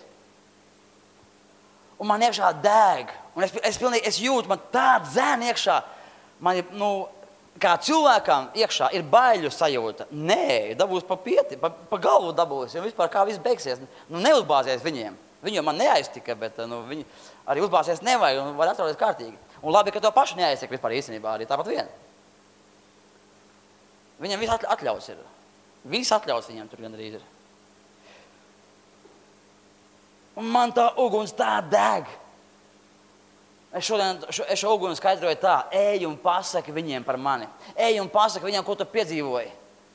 A: Un man iekšā dēg. Un es jūtu, man tāda zēna iekšā. Man, kā cilvēkam iekšā ir baiļu sajūta. Nē, dabūs pa pieti, pa galvu dabūs. Un vispār kā viss beigsies. Neuzbāzies viņiem. Viņu man neaiztika, bet viņi arī uzbāzies nevajag un var atroties kārtīgi. Un labi, ka to pašu neaiztika vispār īstenībā arī tāpat vien. Viņam viss atļauts ir. Viss atļauts viņam tur gandrīz ir. Un man tā uguns tā deg. Es šo uguni skaidroju tā, ej un pasaki viņiem par mani. Ej un pasaki viņiem, ko tu piedzīvoji.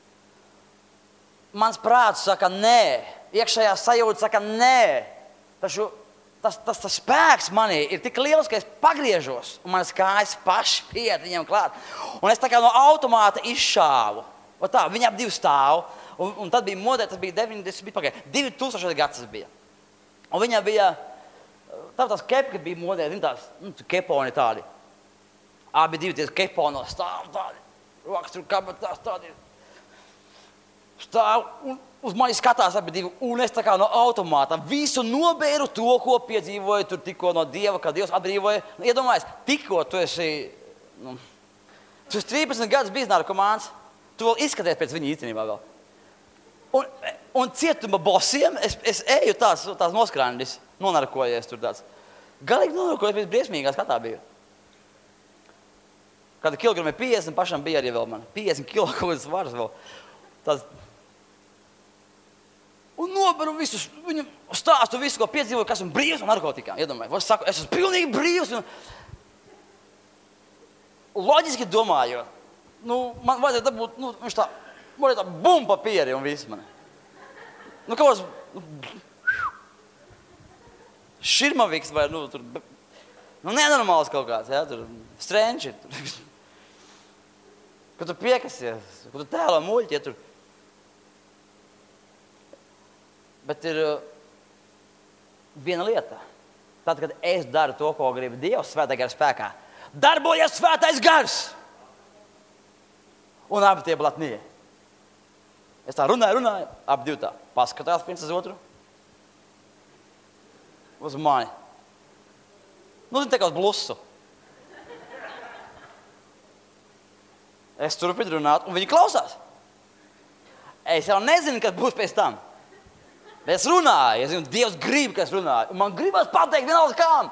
A: Mans prāts saka nē, iekšējā sajūta saka nē. Taču tas spēks manī ir tik liels, ka es pagriežos un manas kājas paši piet viņiem klāt. Un es tā kā no automāta izšāvu. Tā, viņi ap 2 stāv. Un tad bija modē, tas bija 2000 gads tas bija. Un viņam bija tās kepki bija modē, tās keponi tādi. Abi 2 ties keponos stāv tādi. Rokas tur kabatās tādi. Stāv un uz mani skatās abi 2. Un es tā kā no automāta visu nobēru to, ko piedzīvoju tur tikko no Dieva, kad Dievs atbrīvoja. Iedomājies, tikko tu esi 13 gadus bijis narkomāns, tu vēl izskaties pēc viņa īstenībā vēl. Un cietuma bosiem es eju tās noskrāndis, nonarkojies tur tāds. Galīgi nonarkojies, pēc briesmīgā skatā biju. Kāda kilograma 50, pašam bija arī vēl man. 50 kilo kaut kādas varas vēl. Tāds. Un noberu visus, viņu stāstu visu, ko piedzīvoju, kas esmu brīvs no narkotikām. Iedomāju, es saku, es esmu pilnīgi brīvs. Loģiski domājot, man vajadzētu dabūt, viņš tā, man tā bumba pieri un viss mani. Kaut kāds širmaviks vai, tur, nenormāls kaut kāds, ja, tur, strenči. Kad tu piekasies, kad tu tēlo muļķi, ja tur. Bet ir viena lieta. Tad, kad es daru to, ko gribu Dievs svētā gara spēkā, darbojas svētais gars. Un abi tie blatnie. Es tā runāju, abi 2 tā. Paskatās viens uz otru. Uz mani. Tā kā uz blusu. Es turpinu runāt, un viņi klausās. Es jau nezinu, kas būs pēc tam. Es runāju, es zinu, Dievs grib, ka es runāju. Un man gribas pateikt vienalga kām.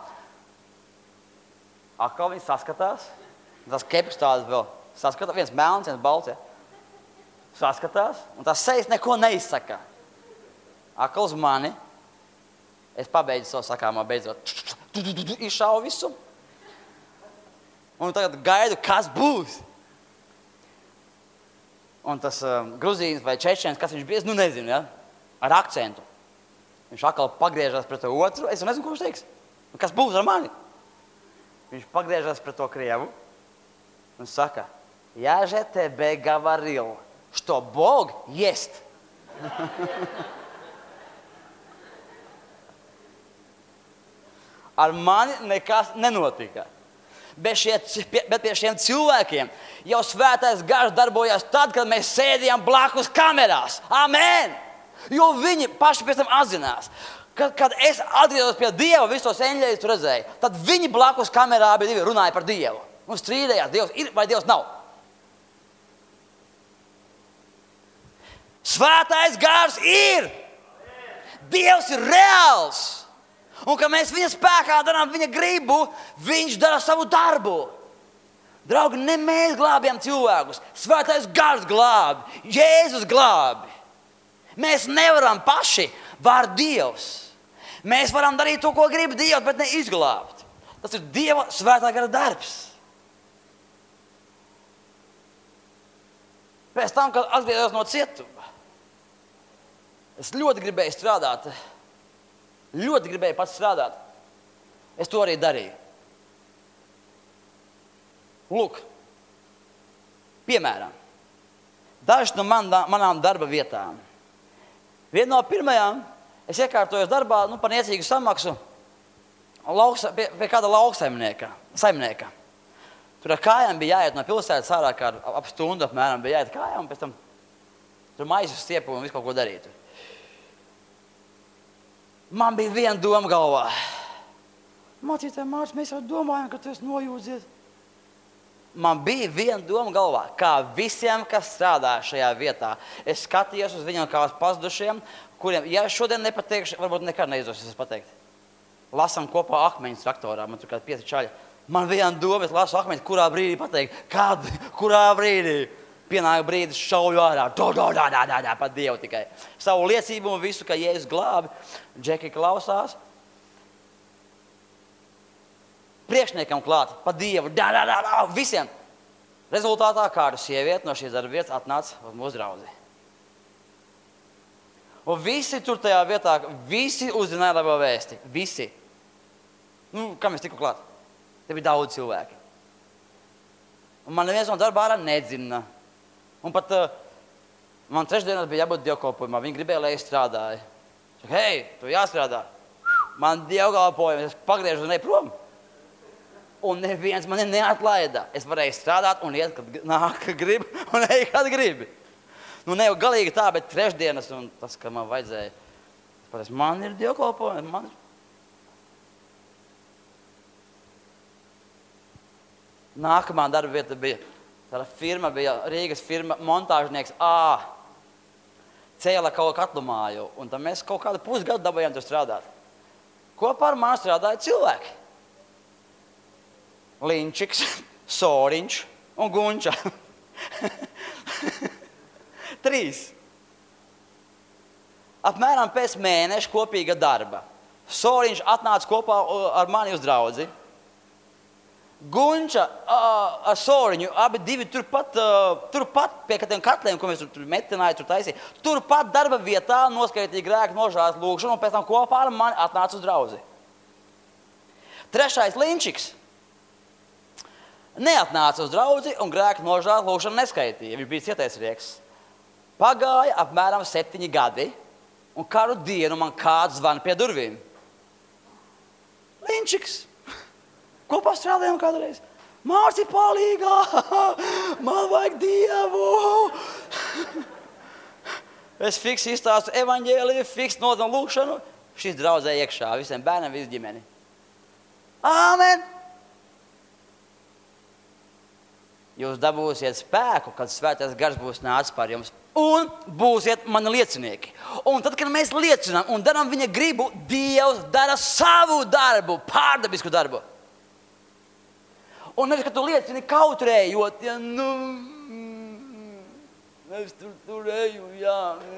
A: Atkal viņi saskatās. Tas keps tādas vēl. Saskatās, viens melns, viens balts. Ja? Saskatās, un tas sejas neko neizsaka. Atkal uz mani. Es pabeidzu savu sakāmā beidzot. Izšāvu visu. Un tagad gaidu, kas būs. Un tas gruzīns vai čečens, kas viņš bija, nezinu, ja? Ar akcentu. Viņš atkal pagriežās pret to otru. Es nezinu, ko viņš teiks. Un kas būs ar mani? Viņš pagriežās pret to krievu un saka, ja že tebe gavaril, što Bog jest. Ar mani nekas nenotika. Bet pie šiem cilvēkiem jau svētais gars darbojās tad, kad mēs sēdījām blakus kamerās. Amen! Jo viņi paši pēc tam atzinās. Kad es atgriezos pie Dieva, visus tos eņģeļus tu redzēji, tad viņi blakus kamerā bija divi runāja par Dievu. Un strīdējās, Dievs ir vai Dievs nav. Svētais gars ir. Dievs ir reāls. Un kad mēs viņa spēkā darām viņa gribu, viņš dara savu darbu. Draugi, ne mēs glābjam cilvēkus. Svētais gars glābi. Jēzus glābi. Mēs nevaram paši, var Dievs. Mēs varam darīt to, ko grib Dievs, bet ne izglābt. Tas ir Dieva svētā gara darbs. Pēc tam, kad atgriezos no cietuma, es ļoti gribēju strādāt. Ļoti gribēju pats strādāt. Es to arī darīju. Lūk, piemēram, dažas no manām darba vietām. Viena no pirmajām, es iekārtojos darbā par niecīgu samaksu pie kāda lauksaimnieka. Tur ar kājām bija jāiet no pilsētas ārā, kā ap stundu apmēram bija jāiet kājām, un pēc tam tur maisus stiepu un visu kaut ko darīt. Man bija viena doma galvā. Mācītāji, Mārcis, mēs jau domājam, ka tu esi nojūdzies. Man bija viena doma galvā, kā visiem, kas strādā šajā vietā. Es skatījos uz viņiem kā uz pazudušiem, kuriem, ja šodien nepateikšu, varbūt nekad neizdosies pateikt. Lasam kopā akmeņus traktorā, man tur kādi 5 čaļi. Man viena doma, es lasu akmeņus, kurā brīdī pateikt. Kad, kurā brīdī? Pienāk brīdis, šauju ārā. Pa Dievu tikai. Savu liecību un visu, ka Jēzus glābi. Džeki klausās. Priekšniekam klāt, pa Dievu, visiem. Rezultātā kāda sieviete no šīs darba vietas atnāca uz mūsu draudzi. Un visi tur tajā vietā, visi uzzināja labo vēsti. Visi. Kā mēs tiku klāt? Te bija daudz cilvēki. Un man neviens no darba ārā nedzina. Un pat man trešdienās bija jābūt dievkalpojumā. Viņi gribēja, lai es strādāju. Saka, hei, tu jāstrādā. Man dievkalpojums, es pagriežu un eju prom. Un neviens mani neatlaida. Es varēju strādāt un iet, kad nāk, kad gribi, un eju, kad gribi. Ne jau galīgi tā, bet trešdienas, un tas, ka man vajadzēja. Es pateicu, man ir dievkalpojums, Nākamā darba vieta bija, tāda firma bija Rīgas firma, montāžnieks A. Cēla kaut katlu māju, un tad mēs kaut kādu pusgadu dabājām tur strādāt. Kopā ar mani strādāja cilvēki. Linčiks, Soriņš un Gunča. 3. Apmēram pēc mēneša kopīga darba. Soriņš atnāca kopā ar mani uz draudzi. Gunča ar Soriņu, abi divi turpat pie kādiem katliem, ko mēs tur metināja, tur taisīja. Turpat darba vietā noskaitīja grēku nožēlas lūgšanu un pēc tam kopā ar mani atnāca uz draudzi. 3. Linčiks neatnāca uz draudzi un grēku nožēlas lūgšanu neskaitīja. Viņš bija cietais rieks. Pagāja apmēram 7 gadi un kādu dienu man kāds zvana pie durvīm. Linčiks. Kopā strādājām kādreiz. Mārci, palīgā! Man vajag Dievu! Es fiksi izstāstu evaņģēliju, fiksi nodam lūkšanu. Šis draudzē iekšā, visiem bērniem, visu ģimeni. Āmen! Jūs dabūsiet spēku, kad svētais gars būs nācis par jums. Un būsiet mani liecinieki. Un tad, kad mēs liecinām un darām viņa gribu, Dievs dara savu darbu, pārdabisku darbu. Un nevis, ka tu liecini kautrējot, ja es tur eju, jā.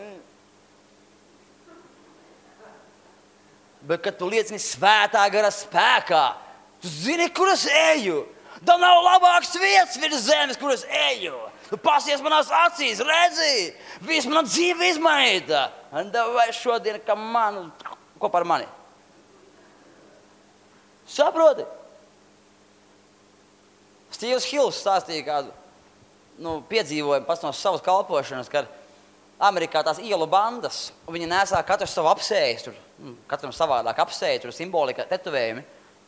A: Bet, kad tu liecini svētā gara spēkā, tu zini, kur es eju. Da nav labāks vietas virs zemes, kur es eju. Tu pasies manās acīs, redzi, viss mana dzīve izmainīta. Un vai šodien, ka kopā ar mani. Saproti? Stīvs Hils stāstīja kādu piedzīvojumu pats no savas kalpošanas, kad Amerikā tās ielu bandas, un viņi nesā katru savu apsējas, tur, katram savādāk apsēja, tur simbolika, tetovējumi.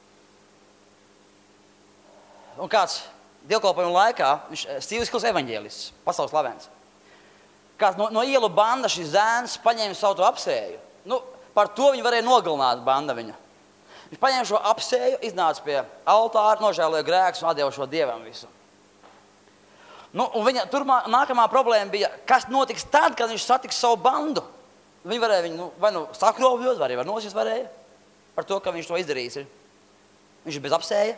A: Un kāds dievkalpojuma laikā, Stīvs Hils evaņģēlists, pasaules slavens. Kāds no ielu bandas šis zēns paņēma savu to apsēju. par to viņu varēja nogalināt banda viņa. Viņš paņēma šo apsēju, iznāca pie altāra, nožēloja grēkus un atdeva šo Dievam visu. Un viņa nākamā problēma bija, kas notiks tad, kad viņš satiks savu bandu. Viņi varēja viņu vai sakropļot, vai nosist varēja par to, ka viņš to izdarījis ir. Viņš ir bez apsēja.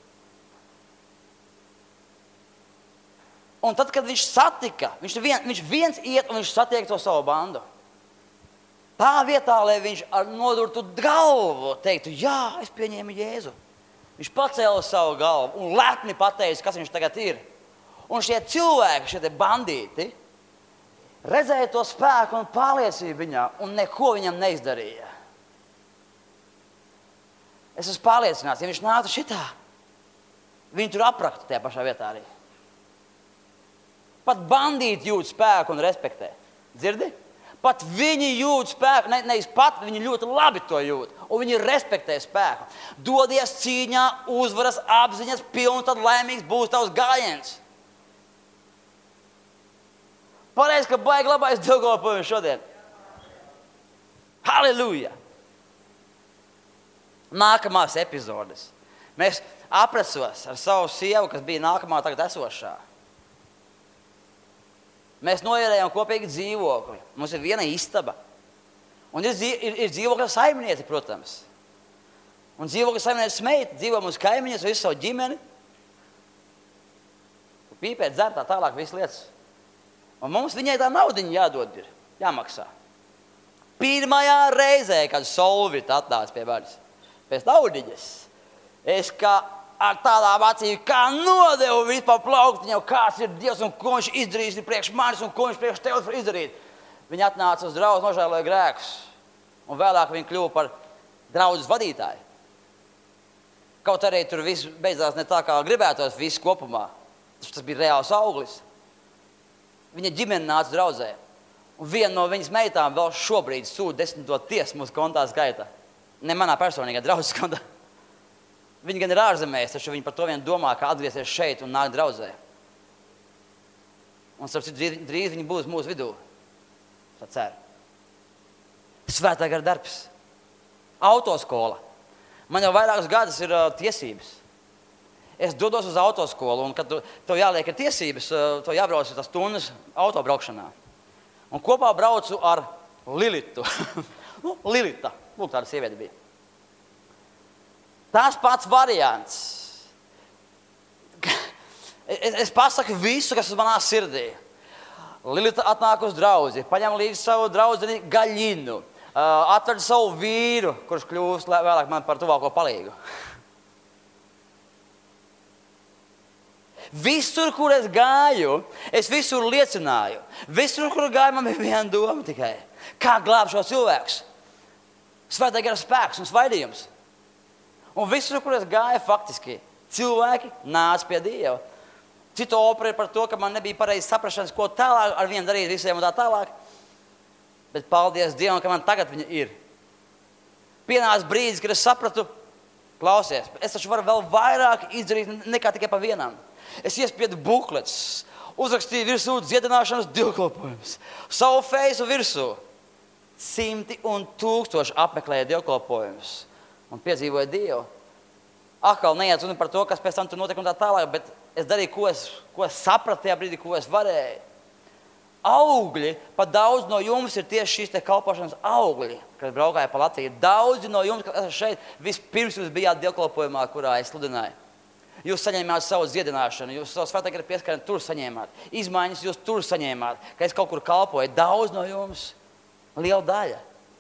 A: Un tad, kad viņš satika, viņš viens iet un viņš satiek to savu bandu. Tā vietā, lai viņš ar nodurtu galvu teiktu, jā, es pieņēmu Jēzu. Viņš pacēla savu galvu un lepni pateica, kas viņš tagad ir. Un šie cilvēki, šie bandīti, redzēja to spēku un pārliecību viņā un neko viņam neizdarīja. Es esmu pārliecināts, ja viņš nāca šitā, viņi tur apraktu tajā pašā vietā arī. Pat bandīti jūt spēku un respektē. Dzirdi? Pat viņi jūt spēku, nevis pat, viņi ļoti labi to jūt. Un viņi respektē spēku. Dodies cīņā, uzvaras, apziņas, pilns, tad laimīgs būs tavs gājiens. Pareizi, ka baigi labais dievkalpojums šodien. Halleluja! Nākamās epizodes. Mēs apresos ar savu sievu, kas bija nākamā tagad esošā. Mēs noierējām kopīgi dzīvokli. Mums ir viena istaba. Un ir dzīvokļa saimniece, protams. Un dzīvokļa saimnieces meita dzīvo mums kaimiņas, visu savu ģimeni. Pīpēt, dzert, tā tālāk, visas lietas. Un mums viņai tā naudiņa jādod ir, jāmaksā. Pirmajā reizē, kad Solvita atnāca pie manis, pēc naudiņas, es kā ar tādām acīm, kā nodevu vispār plauktiņu, kāds ir Dievs un ko viņš izdarījis priekš manis un ko viņš priekš tevis var izdarīt. Viņa atnāca uz draugu, nožēloja grēkus. Un vēlāk viņa kļuva par draudzes vadītāju. Kaut arī tur viss beidzās ne tā, kā gribētos, viss kopumā. Tas bija reāls auglis. Viņa ģimene nāca draudzē. Un viena no viņas meitām vēl šobrīd sūta 10. tiesu mūsu kontā skaita. Ne manā personīgā draudzes kontā. Viņa gan ir ārzemēs, taču viņa par to vien domā, kā atgriezties šeit un nākt draudzē. Un drīz viņa būs mūsu vidū. Tā ceru. Svētā gara darbs. Autoskola. Man jau vairākus gadus ir tiesības. Es dodos uz autoskolu, un kad tev jāliek ir tiesības, tev jābrauc tas stundas autobraukšanā. Un kopā braucu ar Lilitu. Lilita. Lūk, tāda sieviete bija. Tas pats variants. Es pasaku visu, kas manā sirdī. Lilita atnāk uz draudzi, paņem līdzi savu draudzeni Gaļinu, atved savu vīru, kurš kļūst vēlāk man par tuvāko palīgu. Visur, kur es gāju, es visur liecināju. Visur, kur gāju, man bija viena doma tikai. Kā glābt šo cilvēkus? Svētā gara spēks un svaidījums. Un visur, kur es gāju, faktiski cilvēki nāca pie Dieva. Citu opera ir par to, ka man nebija pareizi saprašanas, ko tālāk ar vienu darīt visiem un tā tālāk. Bet paldies Dievam, ka man tagad viņa ir. Pienāca brīdis, kad es sapratu, klausies, es taču varu vēl vairāk izdarīt nekā tikai pa vienam. Es iespiedu buklets, uzrakstīju virsū dziedināšanas dievkalpojumus, savu feisu virsū. 100 un 1000 apmeklēja dievkalpojumus un piedzīvoja Dievu. Atkal neiet runa par to, kas pēc tam tur notiek un tā tālāk, bet es darīju, ko es sapratu tajā brīdī, ko es varēju. Augļi, pat daudz no jums ir tieši šīs te kalpošanas augļi, kad braukāju pa Latviju. Daudzi no jums, kas esat šeit, vispirms jūs bijāt dievkalpojumā, kurā es sludināju. Jūs saņēmāt savu dziedināšanu, jūs savu svētā gara pieskārienu tur saņēmāt. Izmaiņas jūs tur saņēmāt, ka es kaut kur kalpoju. Daudz no jums, liela daļa.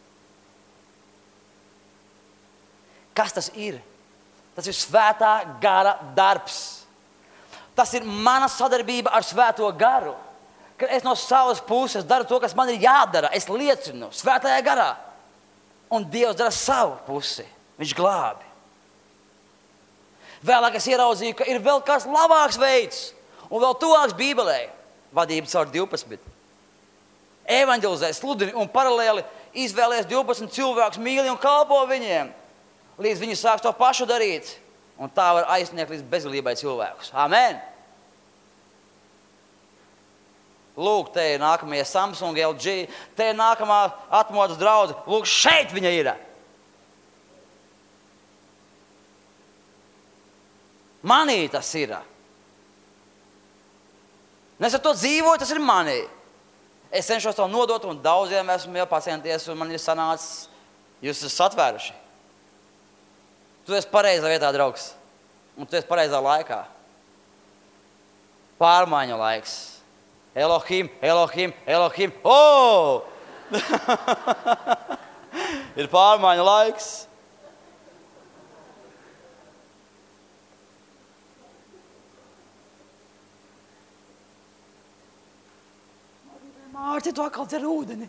A: Kas tas ir? Tas ir svētā gara darbs. Tas ir mana sadarbība ar svēto garu. Kad es no savas puses daru to, kas man ir jādara, es liecinu svētajā garā. Un Dievs dara savu pusi. Viņš glābi. Vēlāk es ieraudzīju, ka ir vēl kāds labāks veids un vēl tuvāks Bībelē. Vadība caur 12. Evanģelizē, sludini un paralēli izvēlēs 12 cilvēkus, mīli un kalpo viņiem. Līdz viņi sāks to pašu darīt. Un tā var aizsniegt līdz bezgalībai cilvēkus. Amen! Lūk, te ir nākamie Samsung, LG, te ir nākamā atmodas draudze. Lūk, šeit viņa ir. Manī tas ir. Es ar to dzīvoju, tas ir manī. Es cenšos to nodot, un daudziem esmu jau pacienties, un man ir sanācis, jūs esat atvēruši. Tu esi pareizā vietā, draugs, un tu esi pareizā laikā. Pārmaiņu laiks. Elohim, Elohim, Elohim. O! Ir pārmaiņu laiks. Mārci, tu atkal dzer ūdeni.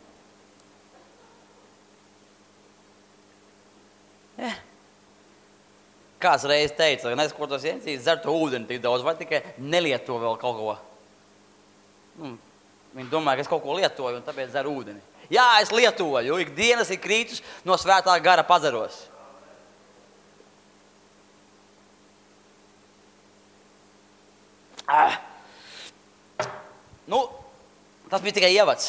A: Kāds reiz teica, ka nezinu, ko tos iemcīs, dzer to ūdeni tik daudz, vai tikai nelieto vēl kaut ko. Viņi domāja, ka es kaut ko lietoju, un tāpēc dzer ūdeni. Jā, es lietoju, ikdienas ir krītus no svētā gara padzeros. Tas bija tikai ievads.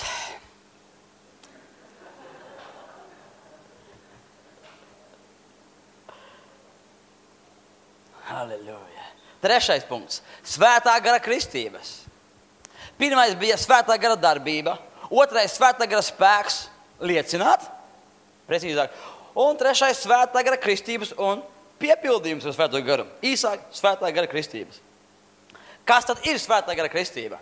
A: Halleluja. Trešais punkts. Svētā gara kristības. Pirmais bija svētā gara darbība. Otrais svētā gara spēks liecināt. Precīzāk. Un trešais svētā gara kristības un piepildījums ar svēto garu. Īsāk svētā gara kristības. Kas tad ir svētā gara kristība?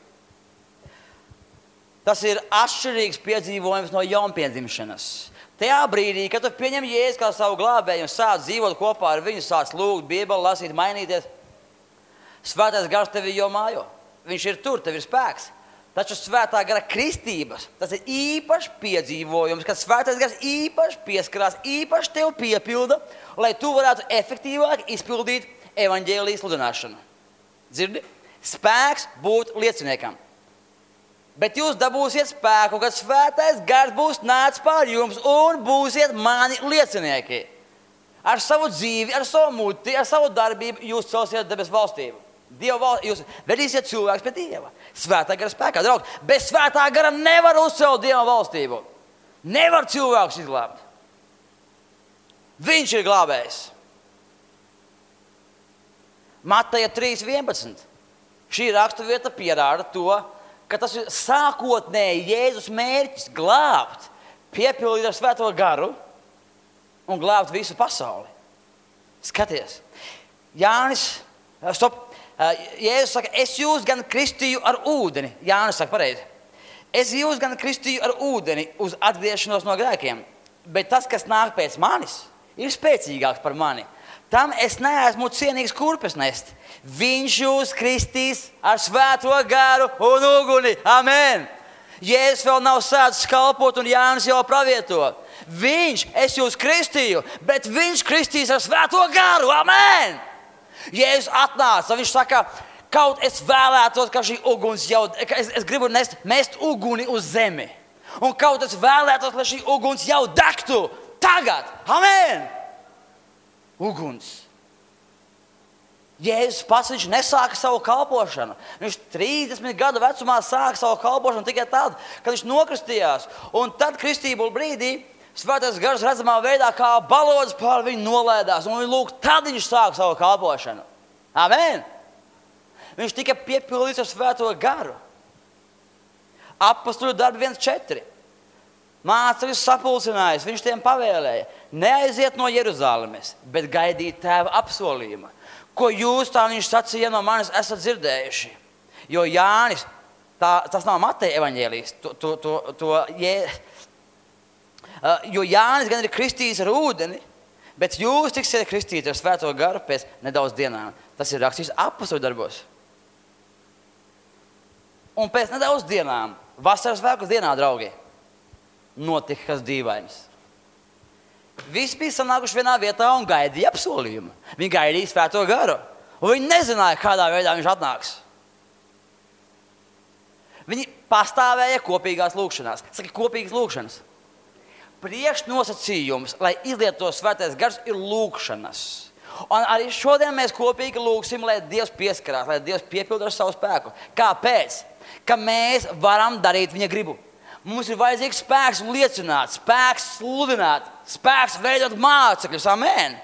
A: Tas ir atšķirīgs piedzīvojums no jaunpiedzimšanas. Tajā brīdī, kad tu pieņem Jēzu kā savu glābēju un sāc dzīvot kopā ar viņu, sāc lūgt Bībeli, lasīt, mainīties, svētais gars tevi jau mājo. Viņš ir tur, tev ir spēks. Taču svētā gara kristības, tas ir īpašs piedzīvojums, kad svētais gars īpaši pieskarās, īpaši tev piepilda, lai tu varētu efektīvāk izpildīt evaņģēlijas sludināšanu. Dzirdi? Spēks būt lieciniekam. Bet jūs dabūsiet spēku, kad svētais gars būs nācis pār jums un būsiet mani liecinieki. Ar savu dzīvi, ar savu muti, ar savu darbību jūs celsiet debesu valstību. Jūs vedīsiet cilvēkus pie Dieva. Svētā gara spēkā, draugi. Bez svētā gara nevar uzcelt Dieva valstību. Nevar cilvēkus izglābt. Viņš ir glābējs. Mateja 3:11. Šī raksturvieta pierāda to, ka tas ir sākotnēji Jēzus mērķis glābt, piepildīt ar svēto garu un glābt visu pasauli. Skaties. Jēzus saka, es jūs gan kristīju ar ūdeni. Jānis saka pareizi. Es jūs gan kristīju ar ūdeni uz atgriešanos no grēkiem, bet tas, kas nāk pēc manis, ir spēcīgāks par mani. Tam es neesmu cienīgs kurpes nest. Viņš jūs kristīs ar svēto garu un uguni. Amen! Jēzus vēl nav sācis kalpot un Jānis jau pravieto. Es jūs kristīju, bet viņš kristīs ar svēto garu. Amen! Jēzus atnāca, viņš saka, kaut es vēlētos, ka šī uguns jau, es gribu mest uguni uz zemi. Un kaut es vēlētos, lai šī uguns jau degtu tagad. Amen! Uguns. Jēzus pats, viņš nesāka savu kalpošanu. Viņš 30 gadu vecumā sāka savu kalpošanu tikai tad, kad viņš nokristījās. Un tad kristību brīdī svētais gars redzamā veidā kā balodis pār viņu nolēdās. Un lūk, tad viņš sāka savu kalpošanu. Amen! Viņš tika piepildīts ar svēto garu. Apostļu darbi 1:4. Mācekļus sapulcinājis, viņš tiem pavēlēja, neaiziet no Jeruzalemes, bet gaidīt tēva apsolījuma, ko jūs, tā viņš sacīja, no manis esat dzirdējuši. Jo Jānis, tas nav Mateja evaņģēlijs, jo Jānis gan ir kristījis ar ūdeni, bet jūs tiksiet kristīti ar svēto garu pēc nedaudz dienām. Tas ir rakstīts apostļu darbos. Un pēc nedaudz dienām, vasaras svētku dienā, draugi, notika kas dīvains. Visi bija sanākuši vienā vietā un gaidīja apsolījumu. Viņi gaidīja svēto garu. Un viņi nezināja, kādā veidā viņš atnāks. Viņi pastāvēja kopīgās lūkšanās. Saka, kopīgas lūkšanas. Priekšnosacījums, lai izlietotu svētais gars, ir lūkšanas. Un arī šodien mēs kopīgi lūksim, lai Dievs pieskarās, lai Dievs piepilda ar savu spēku. Kāpēc? ka mēs varam darīt viņa gribu. Mums ir vajadzīgs spēks liecināt, spēks sludināt, spēks veidot mācekļus. Amen!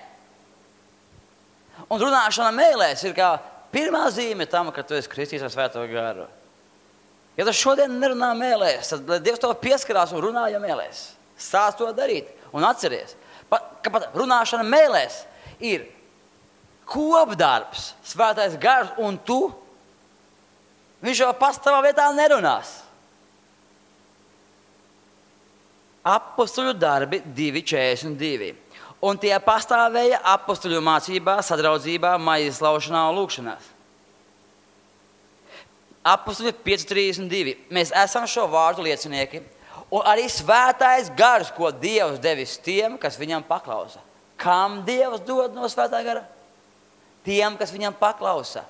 A: Un runāšana mēlēs ir kā pirmā zīme tam, ka tu esi kristīts ar Svēto garu. Ja tu šodien nerunā mēlēs, tad Dievs tev pieskarās un runā, ja mēlēs. Sāc to darīt un atceries, ka pat runāšana mēlēs ir kopdarbs, Svētais gars un tu. Viņš jau pats tavā vietā nerunās. Apostuļu darbi 2:42. Un tie pastāvēja apostuļu mācībā, sadraudzībā, maizes laušanā un lūgšanās. Apostuļi 5:32. Mēs esam šo vārdu liecinieki. Un arī Svētais gars, ko Dievs devis tiem, kas viņam paklausa. Kam Dievs dod no Svētā gara? Tiem, kas viņam paklausa.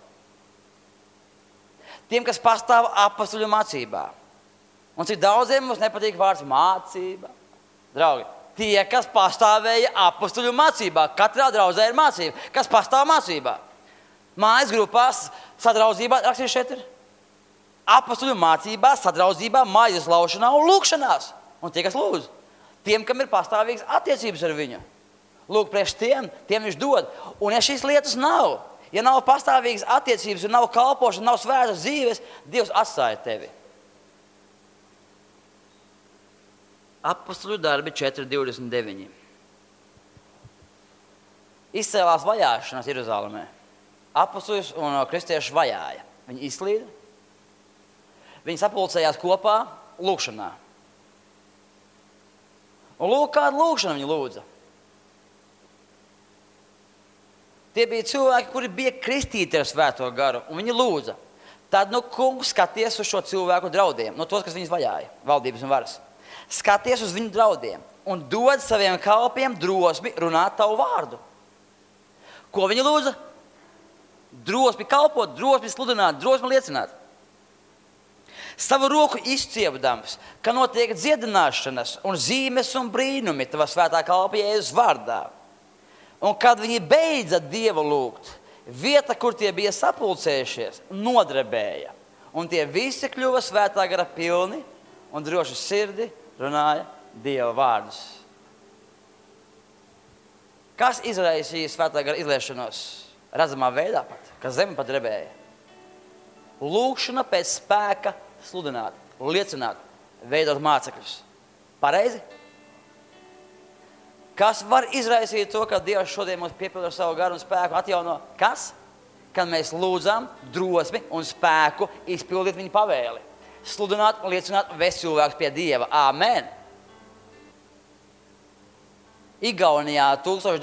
A: Tiem, kas pastāv apostuļu mācībā. Un cik daudziem mums nepatīk vārds mācība? Draugi, tie, kas pastāvēja apostuļu mācībā. Katrā draudzē ir mācība. Kas pastāv mācībā? Mājas grupās, sadraudzībā, rakstīts šeit ir. Apostuļu mācībā, sadraudzībā, maizes laušanā un lūgšanās. Un tie, kas lūdz. Tiem, kam ir pastāvīgas attiecības ar viņu. Lūk, priekš tiem viņš dod. Un ja šīs lietas nav, ja nav pastāvīgas attiecības, ja nav kalpošana, nav svētas dzīves, Dievs atstāja tevi. Apostuļu darbi 4:29. Izcēlās vajāšanas Jeruzalemē. Apostuļus un kristieši vajāja. Viņi izslīda. Viņi sapulcējās kopā lūgšanā. Un lūk, kādu lūgšanu viņi lūdza. Tie bija cilvēki, kuri bija kristīti ar Svēto garu, un viņi lūdza. Tad, kungs, skaties uz šo cilvēku draudiem, no tos, kas viņus vajāja, valdības un varas. Skaties uz viņu draudiem un dod saviem kalpiem drosmi runāt tavu vārdu. Ko viņi lūdza? Drosmi kalpot, drosmi sludināt, drosmi liecināt. Savu roku izciebdams, ka notiek dziedināšanas un zīmes un brīnumi tava svētā kalpa Jēzus vārdā. Un kad viņi beidza Dievu lūgt, vieta, kur tie bija sapulcējušies, nodrebēja. Un tie visi kļuva Svētā gara pilni un droši sirdi runāja Dieva vārdus. Kas izraisīja Svētā gara izliešanos? Redzamā veidā pat, ka zeme pat drebēja. Lūgšana pēc spēka sludināt, liecināt, veidot mācekļus. Pareizi? Kas var izraisīt to, ka Dievs šodien mums piepilda ar savu garu un spēku atjauno? Kas? Kad mēs lūdzam drosmi un spēku izpildīt viņa pavēli. Sludināt, liecināt, vest cilvēkus pie Dieva. Āmen! Igaunijā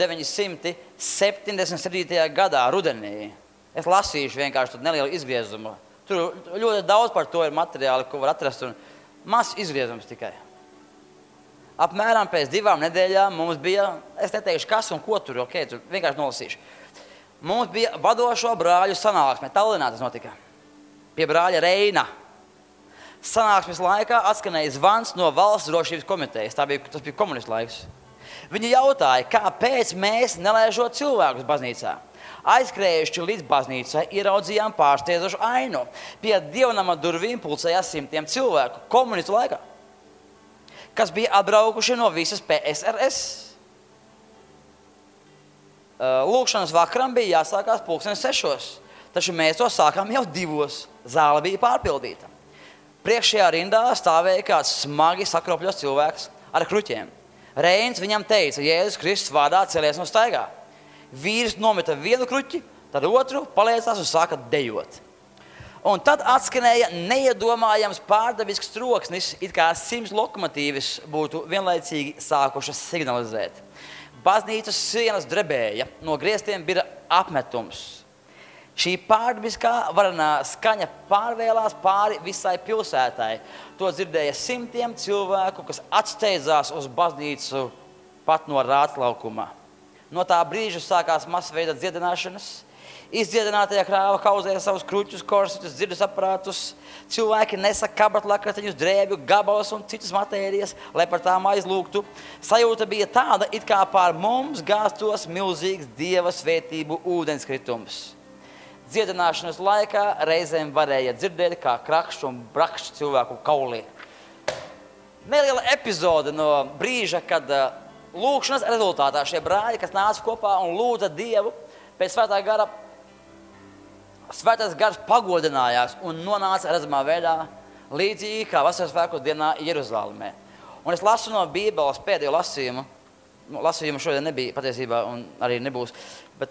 A: 1977. gadā rudenī. Es lasīšu vienkārši tur nelielu izgriezumu. Tur ļoti daudz par to ir materiāli, ko var atrast, un mazs izgriezums tikai. Apmēram pēc 2 nedēļām mums bija, es neteikšu kas un ko tur, ok, tur vienkārši nolasīšu. Mums bija vadošo brāļu sanāksme, Tallinā tas notika, pie brāļa Reina. Sanāksmes laikā atskanēja zvans no valsts drošības komitejas, tas bija komunistu laiks. Viņi jautāja, kāpēc mēs nelaižot cilvēkus baznīcā. Aizskrējuši līdz baznīcai, ieraudzījām pārsteidzošu ainu. Pie dievnama durvīm pulcējās 100 cilvēku komunistu laikā, kas bija atbraukuši no visas PSRS. Lūkšanas vakaram bija jāsākās 6:00, taču mēs to sākām jau 2:00. Zāle bija pārpildīta. Priekšējā rindā stāvēja kāds smagi sakropļos cilvēks ar kruķiem. Reins viņam teica, Jēzus Kristus vārdā celies un staigā. Vīrs nometa vienu kruķi, tad otru, paliecās un sāka dejot. Un tad atskanēja neiedomājams pārdabisks troksnis, it kā 100 lokomotīvis būtu vienlaicīgi sākušas signalizēt. Baznīcas sienas drebēja, no griestiem bija apmetums. Šī pārdabiskā varenā skaņa pārvēlās pāri visai pilsētai. To dzirdēja 100 cilvēku, kas atsteidzās uz baznīcu pat no rātslaukuma. No tā brīža sākās masveida dziedināšanas. Izdziedinātajā krāva kauzēja savus kruķus, korsetus, dzirdus aparātus. Cilvēki nesa kabatlakateņus, drēbju, gabalus un citas matērijas, lai par tām aizlūgtu. Sajūta bija tāda, it kā pār mums gāstos milzīgs Dieva svētību ūdenskritums. dziedināšanas laikā reizēm varēja dzirdēt, kā krakšķi un brakšķi cilvēku kaulī. Neliela epizode no brīža, kad lūkšanas rezultātā šie brāļi, kas nāca kopā un lūdza Dievu, pēc svētais gars pagodinājās un nonāca redzamā veidā līdzīgi kā vasaras svētku dienā Jeruzalemē. Un es lasu no Bībeles pēdējo lasījumu. Lasījumu šodien nebija patiesībā un arī nebūs. Bet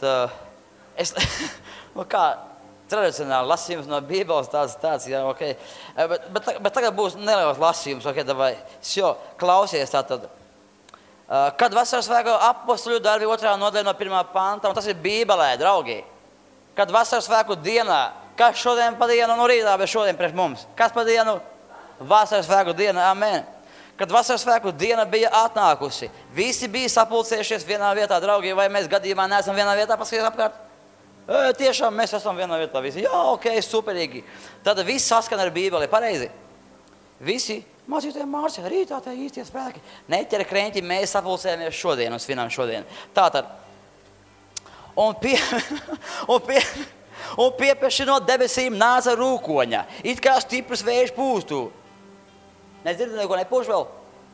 A: tradicionāli lasījums no Bībeles tāds, jā, ok. Bet tagad būs neliels lasījums, ok, davai. Klausies tātad. Kad vasaras svētku apostļu darbi 2. nodaļa no 1. panta, un tas ir Bībelē, draugi. Kad vasaras svētku dienā, kas šodien pa dienu no rītā, bet šodien priekš mums? Kas pa dienu? Vasaras svētku diena, amen. Kad vasaras svētku diena bija atnākusi, visi bija sapulcējušies vienā vietā, draugi, vai mēs gadījumā neesam vienā vietā, paskaties apkārt? Tiešām mēs esam vienā vietā, visi. Jā, ok, superīgi. Tad viss saskan ar Bībeli, pareizi. Visi mācītāji Mārci, rītā tie īstie svētki. Neķera kreņķi, mēs sapulcējamies šodien un svinām šodien. Tātad. Un piepeši no debesīm nāca rūkoņa, it kā stiprs vējš pūstu. Nedzirdi neko nepūš vēl?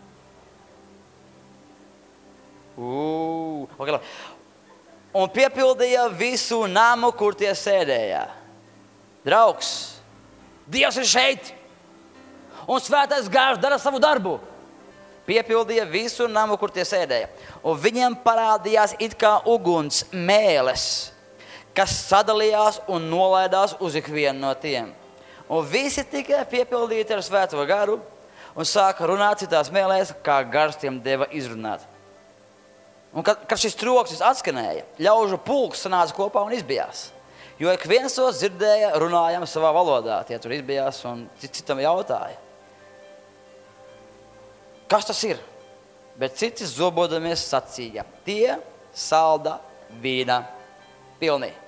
A: Okay. Un piepildīja visu namu, kur tie sēdēja. Draugs, Dievs ir šeit, un svētais gars dara savu darbu. Piepildīja visu namu, kur tie sēdēja. Un viņiem parādījās it kā uguns mēles, kas sadalījās un nolaidās uz ikvienu no tiem. Un visi tikai piepildīti ar svēto garu un sāka runāt citās mēlēs, kā gars tiem deva izrunāt. Un kad šis troksnis atskanēja, ļaužu pulks sanāca kopā un izbijās. Jo ik viens tos dzirdēja runājam savā valodā. Tie tur izbijās un citam jautāja. Kas tas ir? Bet citi zobodamies sacīja. Tie salda vīna pilni.